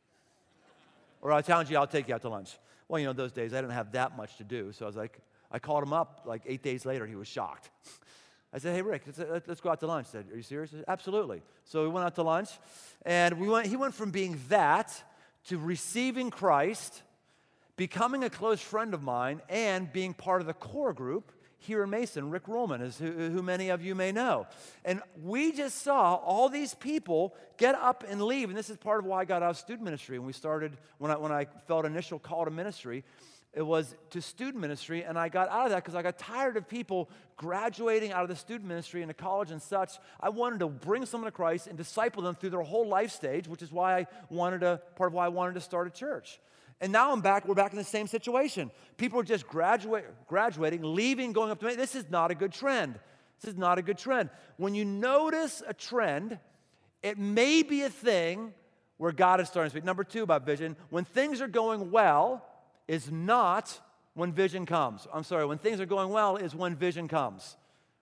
Or I challenge you, I'll take you out to lunch. Well, you know, those days I didn't have that much to do, so I was like, I called him up like eight days later, and he was shocked. I said, hey, Rick, let's, let's go out to lunch. He said, are you serious? I said, absolutely. So we went out to lunch, and we went. he went from being that to receiving Christ, becoming a close friend of mine, and being part of the core group here in Mason. Rick Rollman is who, who many of you may know. And we just saw all these people get up and leave. And this is part of why I got out of student ministry. And we started, when I, when I felt initial call to ministry, it was to student ministry. And I got out of that because I got tired of people graduating out of the student ministry into college and such. I wanted to bring someone to Christ and disciple them through their whole life stage, which is why I wanted to, part of why I wanted to start a church. And now I'm back, we're back in the same situation. People are just graduate, graduating, leaving, going up to me. This is not a good trend. This is not a good trend. When you notice a trend, it may be a thing where God is starting to speak. Number two about vision, when things are going well is not when vision comes. I'm sorry, when things are going well is when vision comes.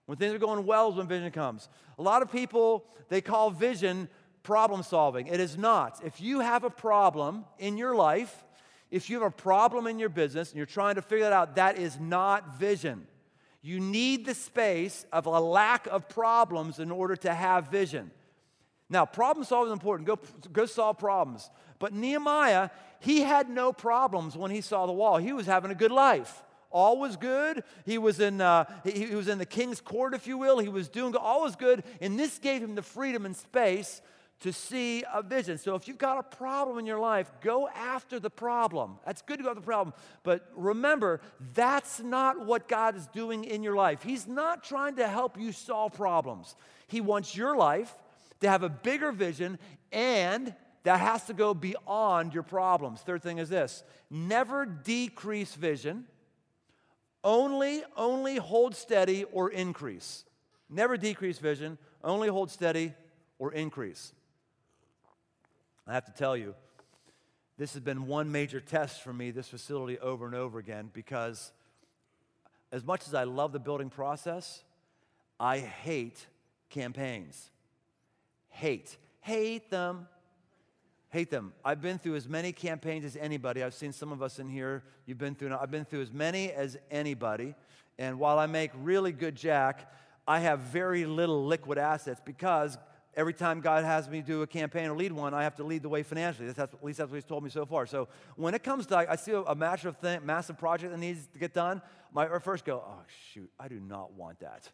When things are going well is when vision comes. A lot of people, they call vision problem solving. It is not. If you have a problem in your life, if you have a problem in your business and you're trying to figure that out, that is not vision. You need the space of a lack of problems in order to have vision. Now, problem solving is important. Go, go solve problems. But Nehemiah, he had no problems when he saw the wall. He was having a good life. All was good. He was in uh, he, he was in the king's court, if you will. He was doing all was good, and this gave him the freedom and space to see a vision. So if you've got a problem in your life, go after the problem. That's good to go after the problem. But remember, that's not what God is doing in your life. He's not trying to help you solve problems. He wants your life to have a bigger vision, and that has to go beyond your problems. Third thing is this: never decrease vision. Only, only hold steady or increase. Never decrease vision, only hold steady or increase. I have to tell you, this has been one major test for me, this facility, over and over again, because as much as I love the building process, I hate campaigns. Hate. Hate them. Hate them. I've been through as many campaigns as anybody. I've seen some of us in here. You've been through. I've been through as many as anybody. And while I make really good jack, I have very little liquid assets because every time God has me do a campaign or lead one, I have to lead the way financially. That's, that's, at least that's what He's told me so far. So when it comes to, I see a, a massive thing, massive project that needs to get done, my I first go, oh shoot, I do not want that.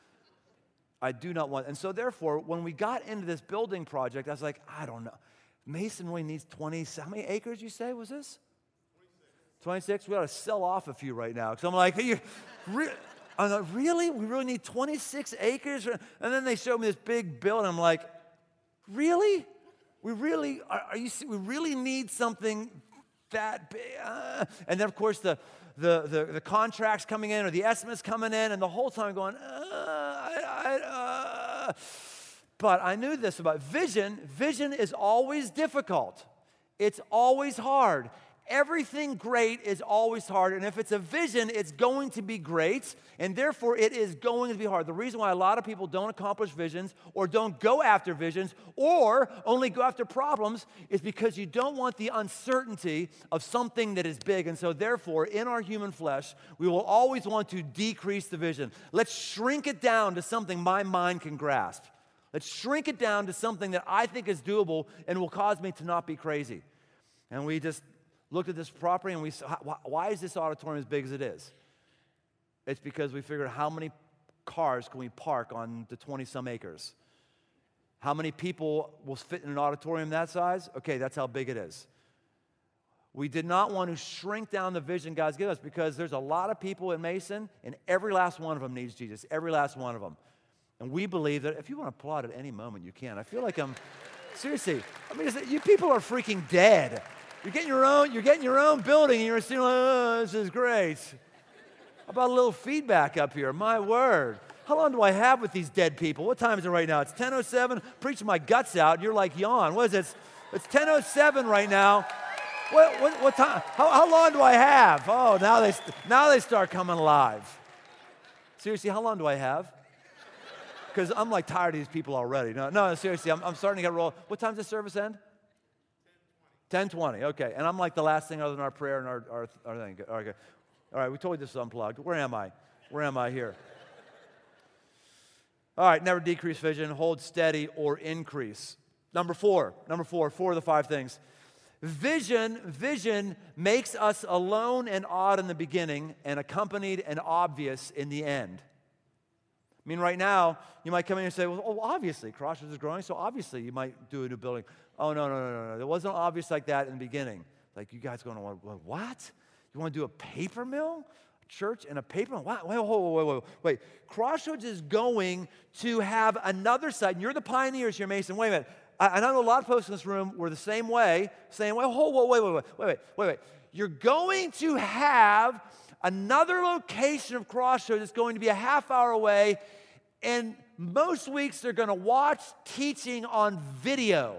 I do not want. And so therefore, when we got into this building project, I was like, I don't know. Mason really needs twenty, how many acres you say was this? twenty-six? We ought to sell off a few right now. Because I'm like, are you, re- I'm like, really? We really need twenty-six acres? And then they showed me this big bill, and I'm like, really? We really, are, are you, we really need something that big? Uh. And then, of course, the, the, the, the contracts coming in or the estimates coming in, and the whole time going, uh, I, I, uh. But I knew this about vision. Vision is always difficult. It's always hard. Everything great is always hard. And if it's a vision, it's going to be great. And therefore, it is going to be hard. The reason why a lot of people don't accomplish visions or don't go after visions or only go after problems is because you don't want the uncertainty of something that is big. And so therefore, in our human flesh, we will always want to decrease the vision. Let's shrink it down to something my mind can grasp. Let's shrink it down to something that I think is doable and will cause me to not be crazy. And we just looked at this property and we said, why is this auditorium as big as it is? It's because we figured how many cars can we park on the twenty-some acres? How many people will fit in an auditorium that size? Okay, that's how big it is. We did not want to shrink down the vision God's given us because there's a lot of people in Mason and every last one of them needs Jesus, every last one of them. And we believe that if you want to applaud at any moment, you can. I feel like I'm, seriously, I mean, you people are freaking dead. You're getting your own, you're getting your own building, and you're saying, oh, this is great. How about a little feedback up here? My word. How long do I have with these dead people? What time is it right now? It's ten oh seven, preaching my guts out. You're like, yawn. What is it? It's ten oh seven right now. What, what, what time? How, how long do I have? Oh, now they, now they start coming alive. Seriously, how long do I have? Because I'm like tired of these people already. No, no, seriously, I'm, I'm starting to get rolled. What time does the service end? ten twenty, okay. And I'm like the last thing other than our prayer and our, our, our thing. All right, all right, we told you this was unplugged. Where am I? Where am I here? All right, never decrease vision, hold steady or increase. Number four, number four, four of the five things. Vision, vision makes us alone and odd in the beginning and accompanied and obvious in the end. I mean, right now, you might come in and say, well, oh, obviously, Crossroads is growing, so obviously you might do a new building. Oh, no, no, no, no, no. It wasn't obvious like that in the beginning. Like, you guys going, what? You want to do a paper mill? A church and a paper mill? Wait, wait, wait, wait, wait. Crossroads is going to have another site, and you're the pioneers here, Mason. Wait a minute. I, I know a lot of folks in this room were the same way, saying, well, wait, wait, wait, wait, wait, wait, wait, wait. You're going to have another location of Crossroads that's going to be a half hour away, and most weeks they're going to watch teaching on video.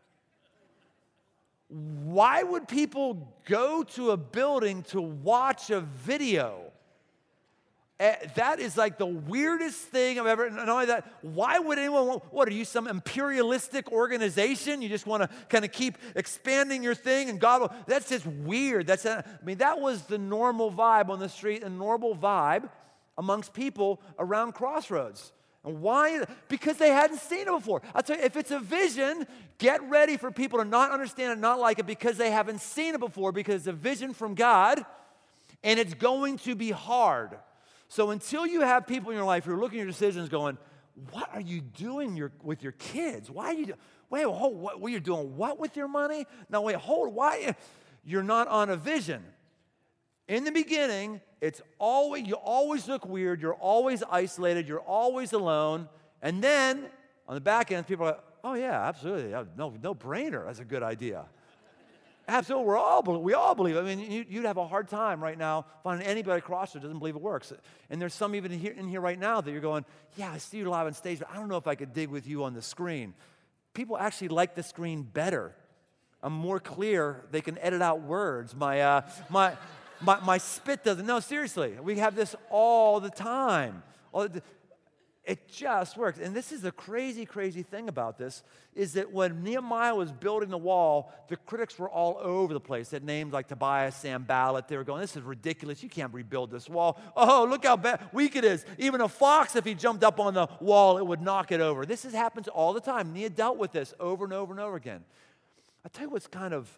Why would people go to a building to watch a video? Uh, that is like the weirdest thing I've ever, and not only that, why would anyone want, what are you, some imperialistic organization? You just want to kind of keep expanding your thing and God will, that's just weird. That's, a, I mean, that was the normal vibe on the street, a normal vibe amongst people around Crossroads. And why? Because they hadn't seen it before. I'll tell you, if it's a vision, get ready for people to not understand it, not like it, because they haven't seen it before, because it's a vision from God, and it's going to be hard. So until you have people in your life who are looking at your decisions going, what are you doing your, with your kids? Why are you, wait, hold, what, what, you're doing what with your money? No, wait, hold, why? You're not on a vision. In the beginning, it's always, you always look weird, you're always isolated, you're always alone, and then on the back end, people are like, oh yeah, absolutely, no, no brainer, that's a good idea. Absolutely, we're all, we all believe. I mean, you, you'd have a hard time right now finding anybody across who doesn't believe it works. And there's some even in here, in here right now that you're going, yeah, I see you live on stage, but I don't know if I could dig with you on the screen. People actually like the screen better. I'm more clear. They can edit out words. My, uh, my, my, my spit doesn't. No, seriously, we have this all the time. All the, It just works. And this is the crazy, crazy thing about this, is that when Nehemiah was building the wall, the critics were all over the place. They had names like Tobias, Sanballat. They were going, this is ridiculous. You can't rebuild this wall. Oh, look how bad, weak it is. Even a fox, if he jumped up on the wall, it would knock it over. This has happened all the time. Nehemiah dealt with this over and over and over again. I'll tell you what's kind of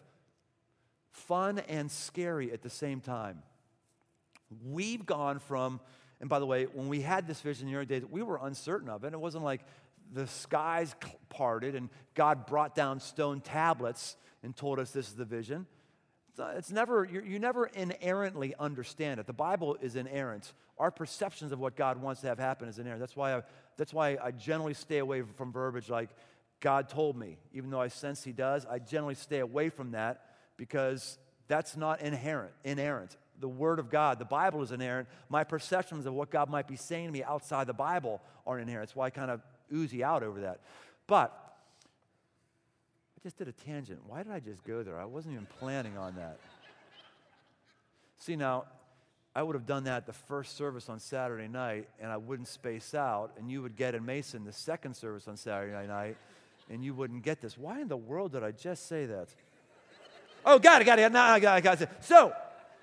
fun and scary at the same time. We've gone from... And by the way, when we had this vision in the early days, we were uncertain of it. It wasn't like the skies parted and God brought down stone tablets and told us this is the vision. It's never, you you never inerrantly understand it. The Bible is inerrant. Our perceptions of what God wants to have happen is inerrant. That's why I, that's why I generally stay away from verbiage like, God told me. Even though I sense he does, I generally stay away from that because that's not inherent, inerrant. The Word of God, the Bible is inerrant. My perceptions of what God might be saying to me outside the Bible are inerrant. That's why I kind of oozy out over that. But I just did a tangent. Why did I just go there? I wasn't even planning on that. See, now, I would have done that the first service on Saturday night, and I wouldn't space out, and you would get in Mason the second service on Saturday night, and you wouldn't get this. Why in the world did I just say that? Oh, got it, got it. No, I got it, got it. So...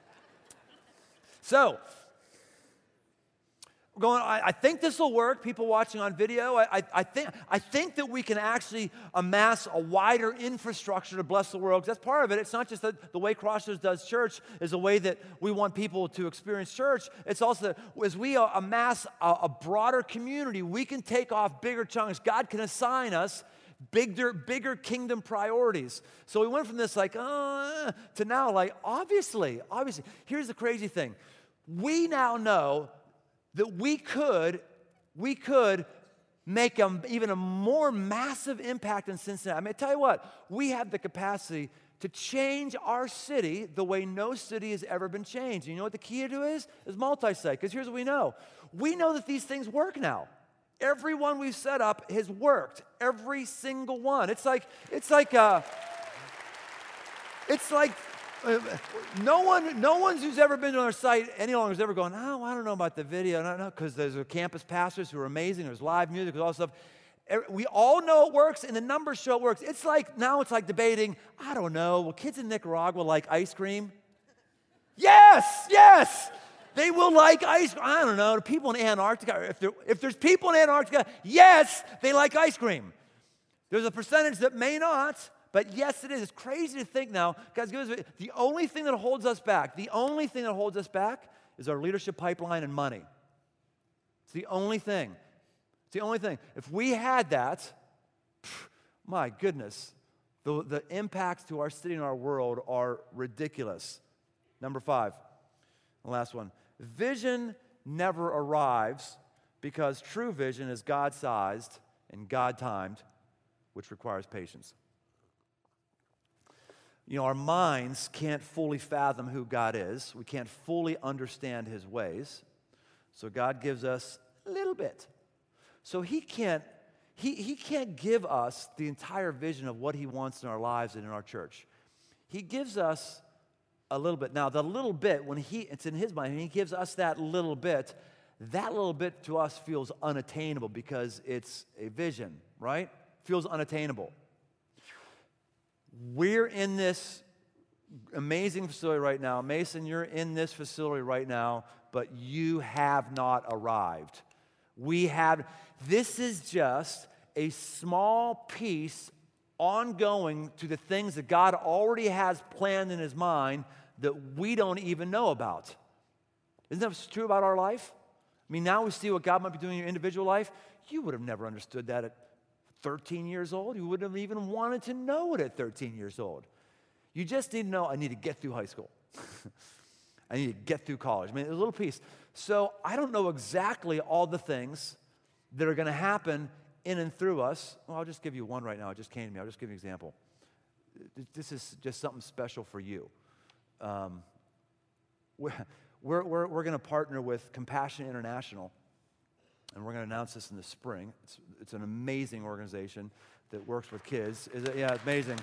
So, we're going, I, I think this will work. People watching on video, I, I, I, think, I think that we can actually amass a wider infrastructure to bless the world. Because that's part of it. It's not just that the way Crossroads does church is a way that we want people to experience church. It's also that as we amass a, a broader community, we can take off bigger chunks. God can assign us bigger, bigger kingdom priorities. So we went from this like, uh, to now like, obviously, obviously. Here's the crazy thing. We now know that we could, we could make a, even a more massive impact in Cincinnati. I mean, I tell you what, we have the capacity to change our city the way no city has ever been changed. And you know what the key to is? Is multi-site. Because here's what we know. We know that these things work now. Every one we've set up has worked. Every single one. It's like, it's like, uh, it's like, uh, no one, no one's who's ever been to our site any longer is ever going, oh, I don't know about the video. No, no, because there's campus pastors who are amazing. There's live music, there's all this stuff. We all know it works, and the numbers show it works. It's like, now it's like debating, I don't know, will kids in Nicaragua like ice cream? Yes, yes. They will like ice cream. I don't know. The people in Antarctica, if, there, if there's people in Antarctica, yes, they like ice cream. There's a percentage that may not, but yes, it is. It's crazy to think now. Guys, the only thing that holds us back, the only thing that holds us back is our leadership pipeline and money. It's the only thing. It's the only thing. If we had that, phew, my goodness, the, the impacts to our city and our world are ridiculous. Number five, the last one. Vision never arrives because true vision is God-sized and God-timed, which requires patience. You know, our minds can't fully fathom who God is. We can't fully understand his ways. So God gives us a little bit. So he can't, he, he can't give us the entire vision of what he wants in our lives and in our church. He gives us a little bit. Now, the little bit, when he, it's in his mind, and he gives us that little bit, that little bit to us feels unattainable because it's a vision, right? Feels unattainable. We're in this amazing facility right now. Mason, you're in this facility right now, but you have not arrived. We have, this is just a small piece ongoing to the things that God already has planned in his mind that we don't even know about. Isn't that true about our life? I mean, now we see what God might be doing in your individual life. You would have never understood that at thirteen years old. You wouldn't have even wanted to know it at thirteen years old. You just need to know, I need to get through high school. I need to get through college. I mean, a little piece. So I don't know exactly all the things that are going to happen in and through us. Well, I'll just give you one right now. It just came to me. I'll just give you an example. This is just something special for you. Um, we're we're, we're, we're going to partner with Compassion International, and we're going to announce this in the spring. It's, it's an amazing organization that works with kids. Is it? Yeah, it's amazing.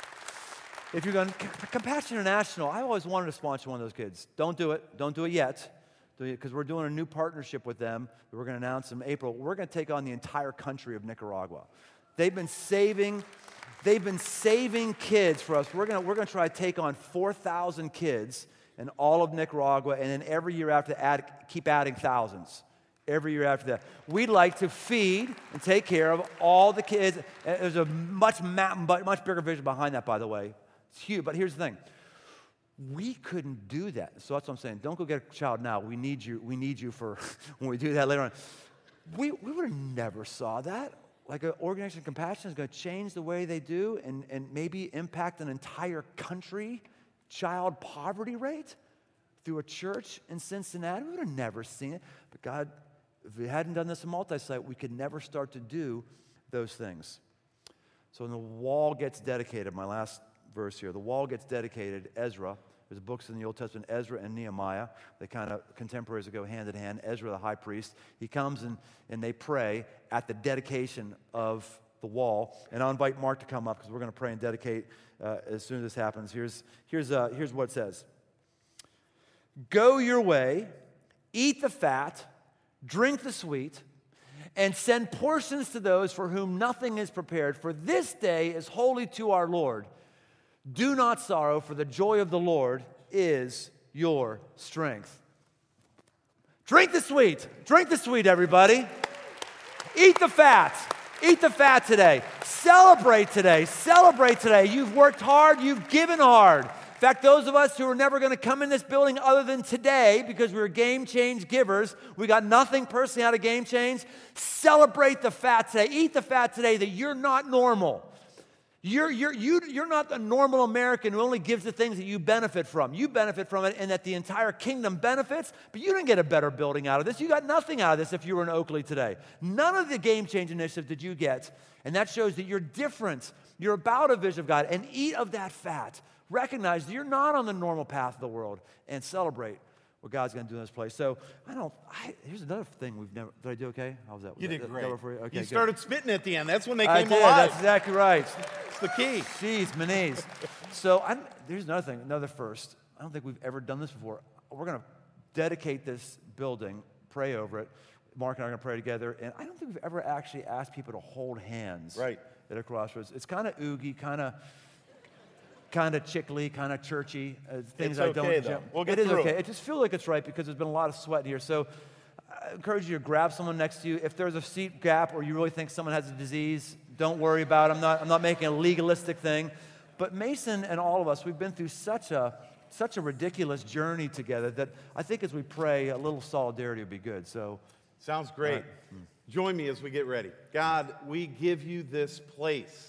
If you're going, Compassion International, I always wanted to sponsor one of those kids. Don't do it. Don't do it yet. Because we're doing a new partnership with them that we're going to announce in April. We're going to take on the entire country of Nicaragua. They've been saving, they've been saving kids for us. We're going to, we're going to try to take on four thousand kids in all of Nicaragua, and then every year after add, keep adding thousands. Every year after that. We'd like to feed and take care of all the kids. There's a much, much bigger vision behind that, by the way. It's huge, but here's the thing. We couldn't do that. So that's what I'm saying. Don't go get a child now. We need you, we need you for when we do that later on. We, we would have never saw that. Like an organization of compassion is going to change the way they do and, and maybe impact an entire country child poverty rate through a church in Cincinnati. We would have never seen it. But God, if we hadn't done this in multi-site, we could never start to do those things. So when the wall gets dedicated, my last verse here, the wall gets dedicated, Ezra. There's books in the Old Testament, Ezra and Nehemiah. They kind of, contemporaries that go hand in hand. Ezra, the high priest, he comes and, and they pray at the dedication of the wall. And I'll invite Mark to come up because we're going to pray and dedicate uh, as soon as this happens. Here's, here's, uh, here's what it says. Go your way, eat the fat, drink the sweet, and send portions to those for whom nothing is prepared, for this day is holy to our Lord. Do not sorrow, for the joy of the Lord is your strength. Drink the sweet. Drink the sweet, everybody. Eat the fat. Eat the fat today. Celebrate today. Celebrate today. You've worked hard. You've given hard. In fact, those of us who are never going to come in this building other than today because we're game change givers, we got nothing personally out of game change, celebrate the fat today. Eat the fat today that you're not normal. You're, you're, you, you're not a normal American who only gives the things that you benefit from. You benefit from it and that the entire kingdom benefits, but you didn't get a better building out of this. You got nothing out of this if you were in Oakley today. None of the game change initiative did you get, and that shows that you're different. You're about a vision of God, and eat of that fat. Recognize that you're not on the normal path of the world, and celebrate what God's going to do in this place. So, I don't, I, here's another thing we've never, did I do okay? How was that? Was You that, did that, great. that for you? Okay, you good. started spitting at the end. That's when they I came did, alive. that's exactly right. It's the key. Jeez, Manise. So I, there's another thing, another first. I don't think we've ever done this before. We're going to dedicate this building, pray over it. Mark and I are going to pray together. And I don't think we've ever actually asked people to hold hands Right. at a crossroads. It's kind of oogie, kind of kind of chickly, kind of churchy. Uh, things It's I don't. okay, though. We'll get it is through okay. it. It just feels like it's right because there's been a lot of sweat here. So I encourage you to grab someone next to you. If there's a seat gap or you really think someone has a disease, don't worry about it. I'm not, I'm not making a legalistic thing. But Mason and all of us, we've been through such a, such a ridiculous journey together that I think as we pray, a little solidarity would be good. So, Sounds great. Right. Join me as we get ready. God, we give you this place.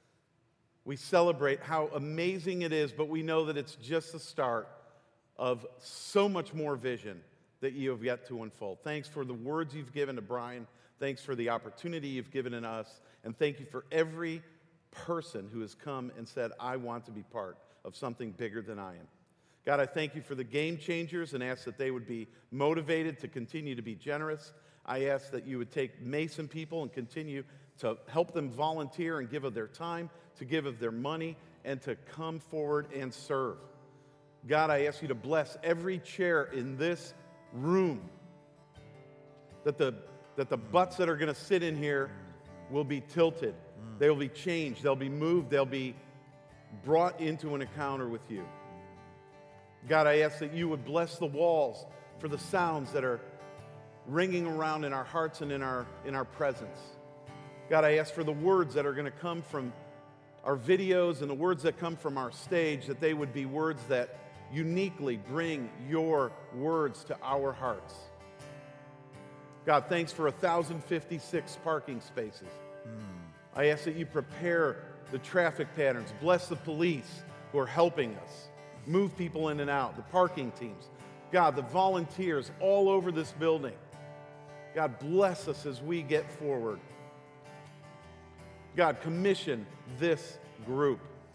We celebrate how amazing it is, but we know that it's just the start of so much more vision that you have yet to unfold. Thanks for the words you've given to Brian. Thanks for the opportunity you've given in us. And thank you for every person who has come and said, I want to be part of something bigger than I am. God, I thank you for the game changers and ask that they would be motivated to continue to be generous. I ask that you would take Mason people and continue to help them volunteer and give of their time, to give of their money, and to come forward and serve. God, I ask you to bless every chair in this room. that the, that the butts that are going to sit in here will be tilted. They will be changed. They'll be moved. They'll be brought into an encounter with you. God, I ask that you would bless the walls for the sounds that are ringing around in our hearts and in our, in our presence. God, I ask for the words that are going to come from our videos and the words that come from our stage, that they would be words that uniquely bring your words to our hearts. God, thanks for one thousand fifty-six parking spaces. Mm. I ask that you prepare the traffic patterns. Bless the police who are helping us. Move people in and out, the parking teams. God, the volunteers all over this building. God, bless us as we get forward. God, commission this group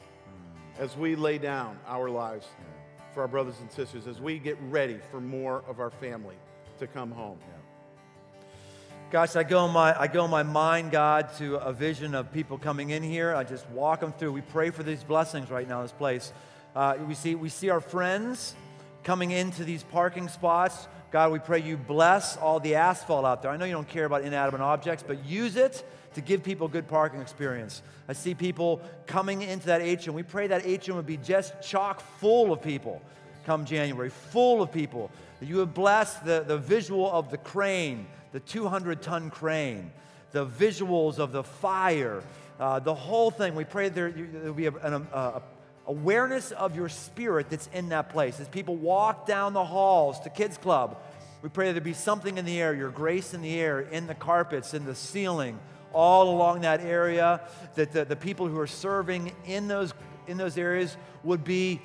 as we lay down our lives for our brothers and sisters, as we get ready for more of our family to come home. Gosh, I go in my I go in my mind, God, to a vision of people coming in here. I just walk them through. We pray for these blessings right now in this place. Uh, we see we see our friends coming into these parking spots. God, we pray you bless all the asphalt out there. I know you don't care about inanimate objects, but use it to give people a good parking experience. I see people coming into that atrium. We pray that atrium would be just chock full of people come January, full of people. That you would bless the, the visual of the crane, the two hundred ton crane, the visuals of the fire, uh, the whole thing. We pray there will be a, an a, awareness of your spirit that's in that place. As people walk down the halls to Kids Club, we pray there be something in the air, your grace in the air, in the carpets, in the ceiling, all along that area, that the, the people who are serving in those, in those areas would be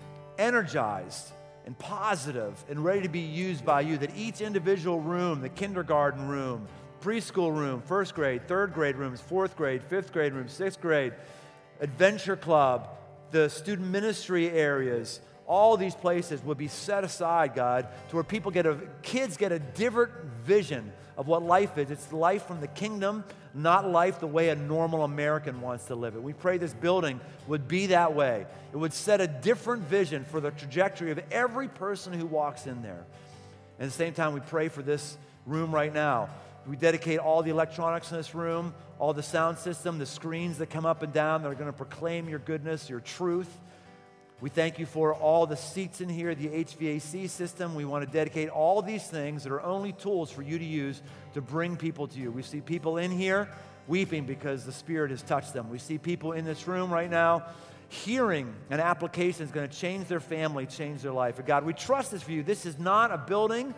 energized and positive and ready to be used by you, that each individual room, the kindergarten room, preschool room, first grade, third grade rooms, fourth grade, fifth grade rooms, sixth grade, adventure club, the student ministry areas, all these places would be set aside, God, to where people get a, kids get a different vision of what life is. It's life from the kingdom, not life the way a normal American wants to live it. We pray this building would be that way. It would set a different vision for the trajectory of every person who walks in there. And at the same time, we pray for this room right now. We dedicate all the electronics in this room, all the sound system, the screens that come up and down that are going to proclaim your goodness, your truth. We thank you for all the seats in here, the H V A C system. We want to dedicate all these things that are only tools for you to use to bring people to you. We see people in here weeping because the Spirit has touched them. We see people in this room right now hearing an application is going to change their family, change their life. And God, we trust this for you. This is not a building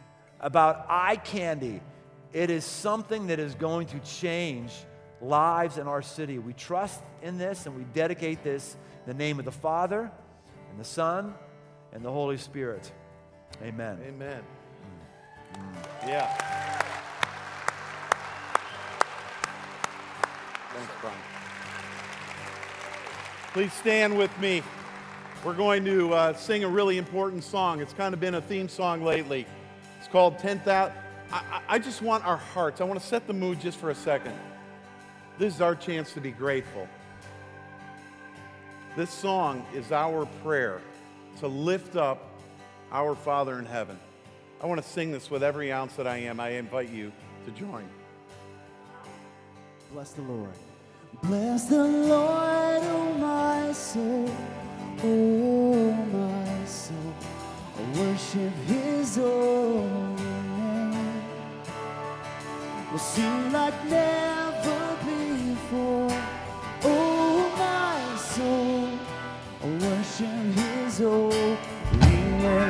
about eye candy. It is something that is going to change lives in our city. We trust in this and we dedicate this in the name of the Father and the Son and the Holy Spirit. Amen. Amen. Mm. Mm. Yeah. Thanks, Brian. Please stand with me. We're going to uh, sing a really important song. It's kind of been a theme song lately. It's called ten thousand. I, I just want our hearts, I want to set the mood just for a second. This is our chance to be grateful. This song is our prayer to lift up our Father in heaven. I want to sing this with every ounce that I am. I invite you to join. Bless the Lord. Bless the Lord, oh my soul, oh my soul. I worship His holy name. We'll sing like never before. Oh my soul, I worship His holy name.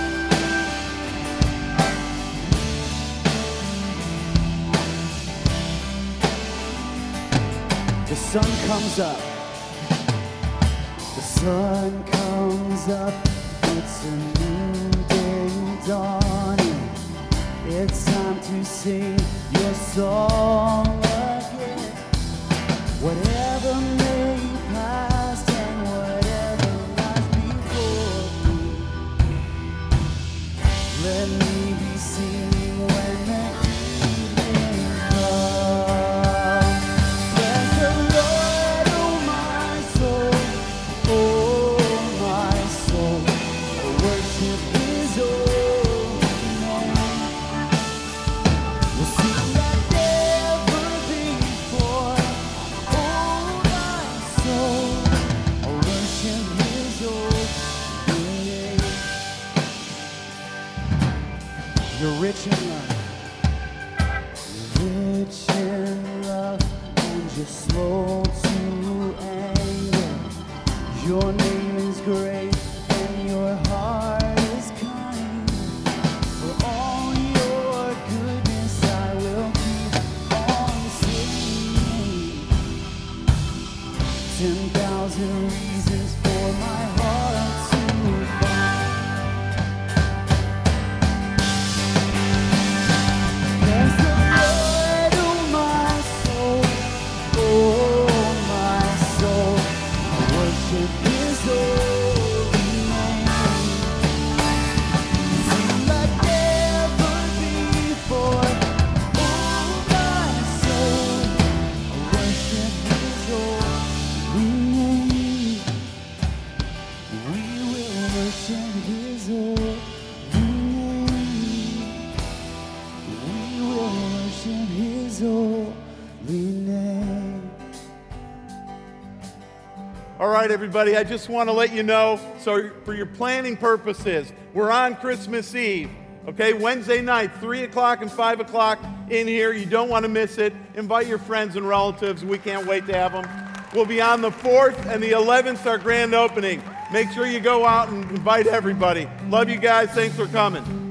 The sun comes up, the sun comes up, it's a new day dawning, it's time to sing your song again. Whatever may pass and whatever lies before me, let me be singing when the evening comes. rich in love, rich in love, and you're slow to anger. Your name is great, and your heart is kind. For all your goodness, I will keep on singing. Ten thousand reasons for my heart to find. There's the Lord, oh my soul, oh my soul, I worship His holy name. Sing like never before, oh my soul, I worship His holy name. We will worship His holy name. We will worship His holy name. All right, everybody, I just want to let you know, so for your planning purposes, we're on Christmas Eve, okay? Wednesday night, three o'clock and five o'clock in here. You don't want to miss it. Invite your friends and relatives. We can't wait to have them. We'll be on the fourth and the eleventh, our grand opening. Make sure you go out and invite everybody. Love you guys. Thanks for coming.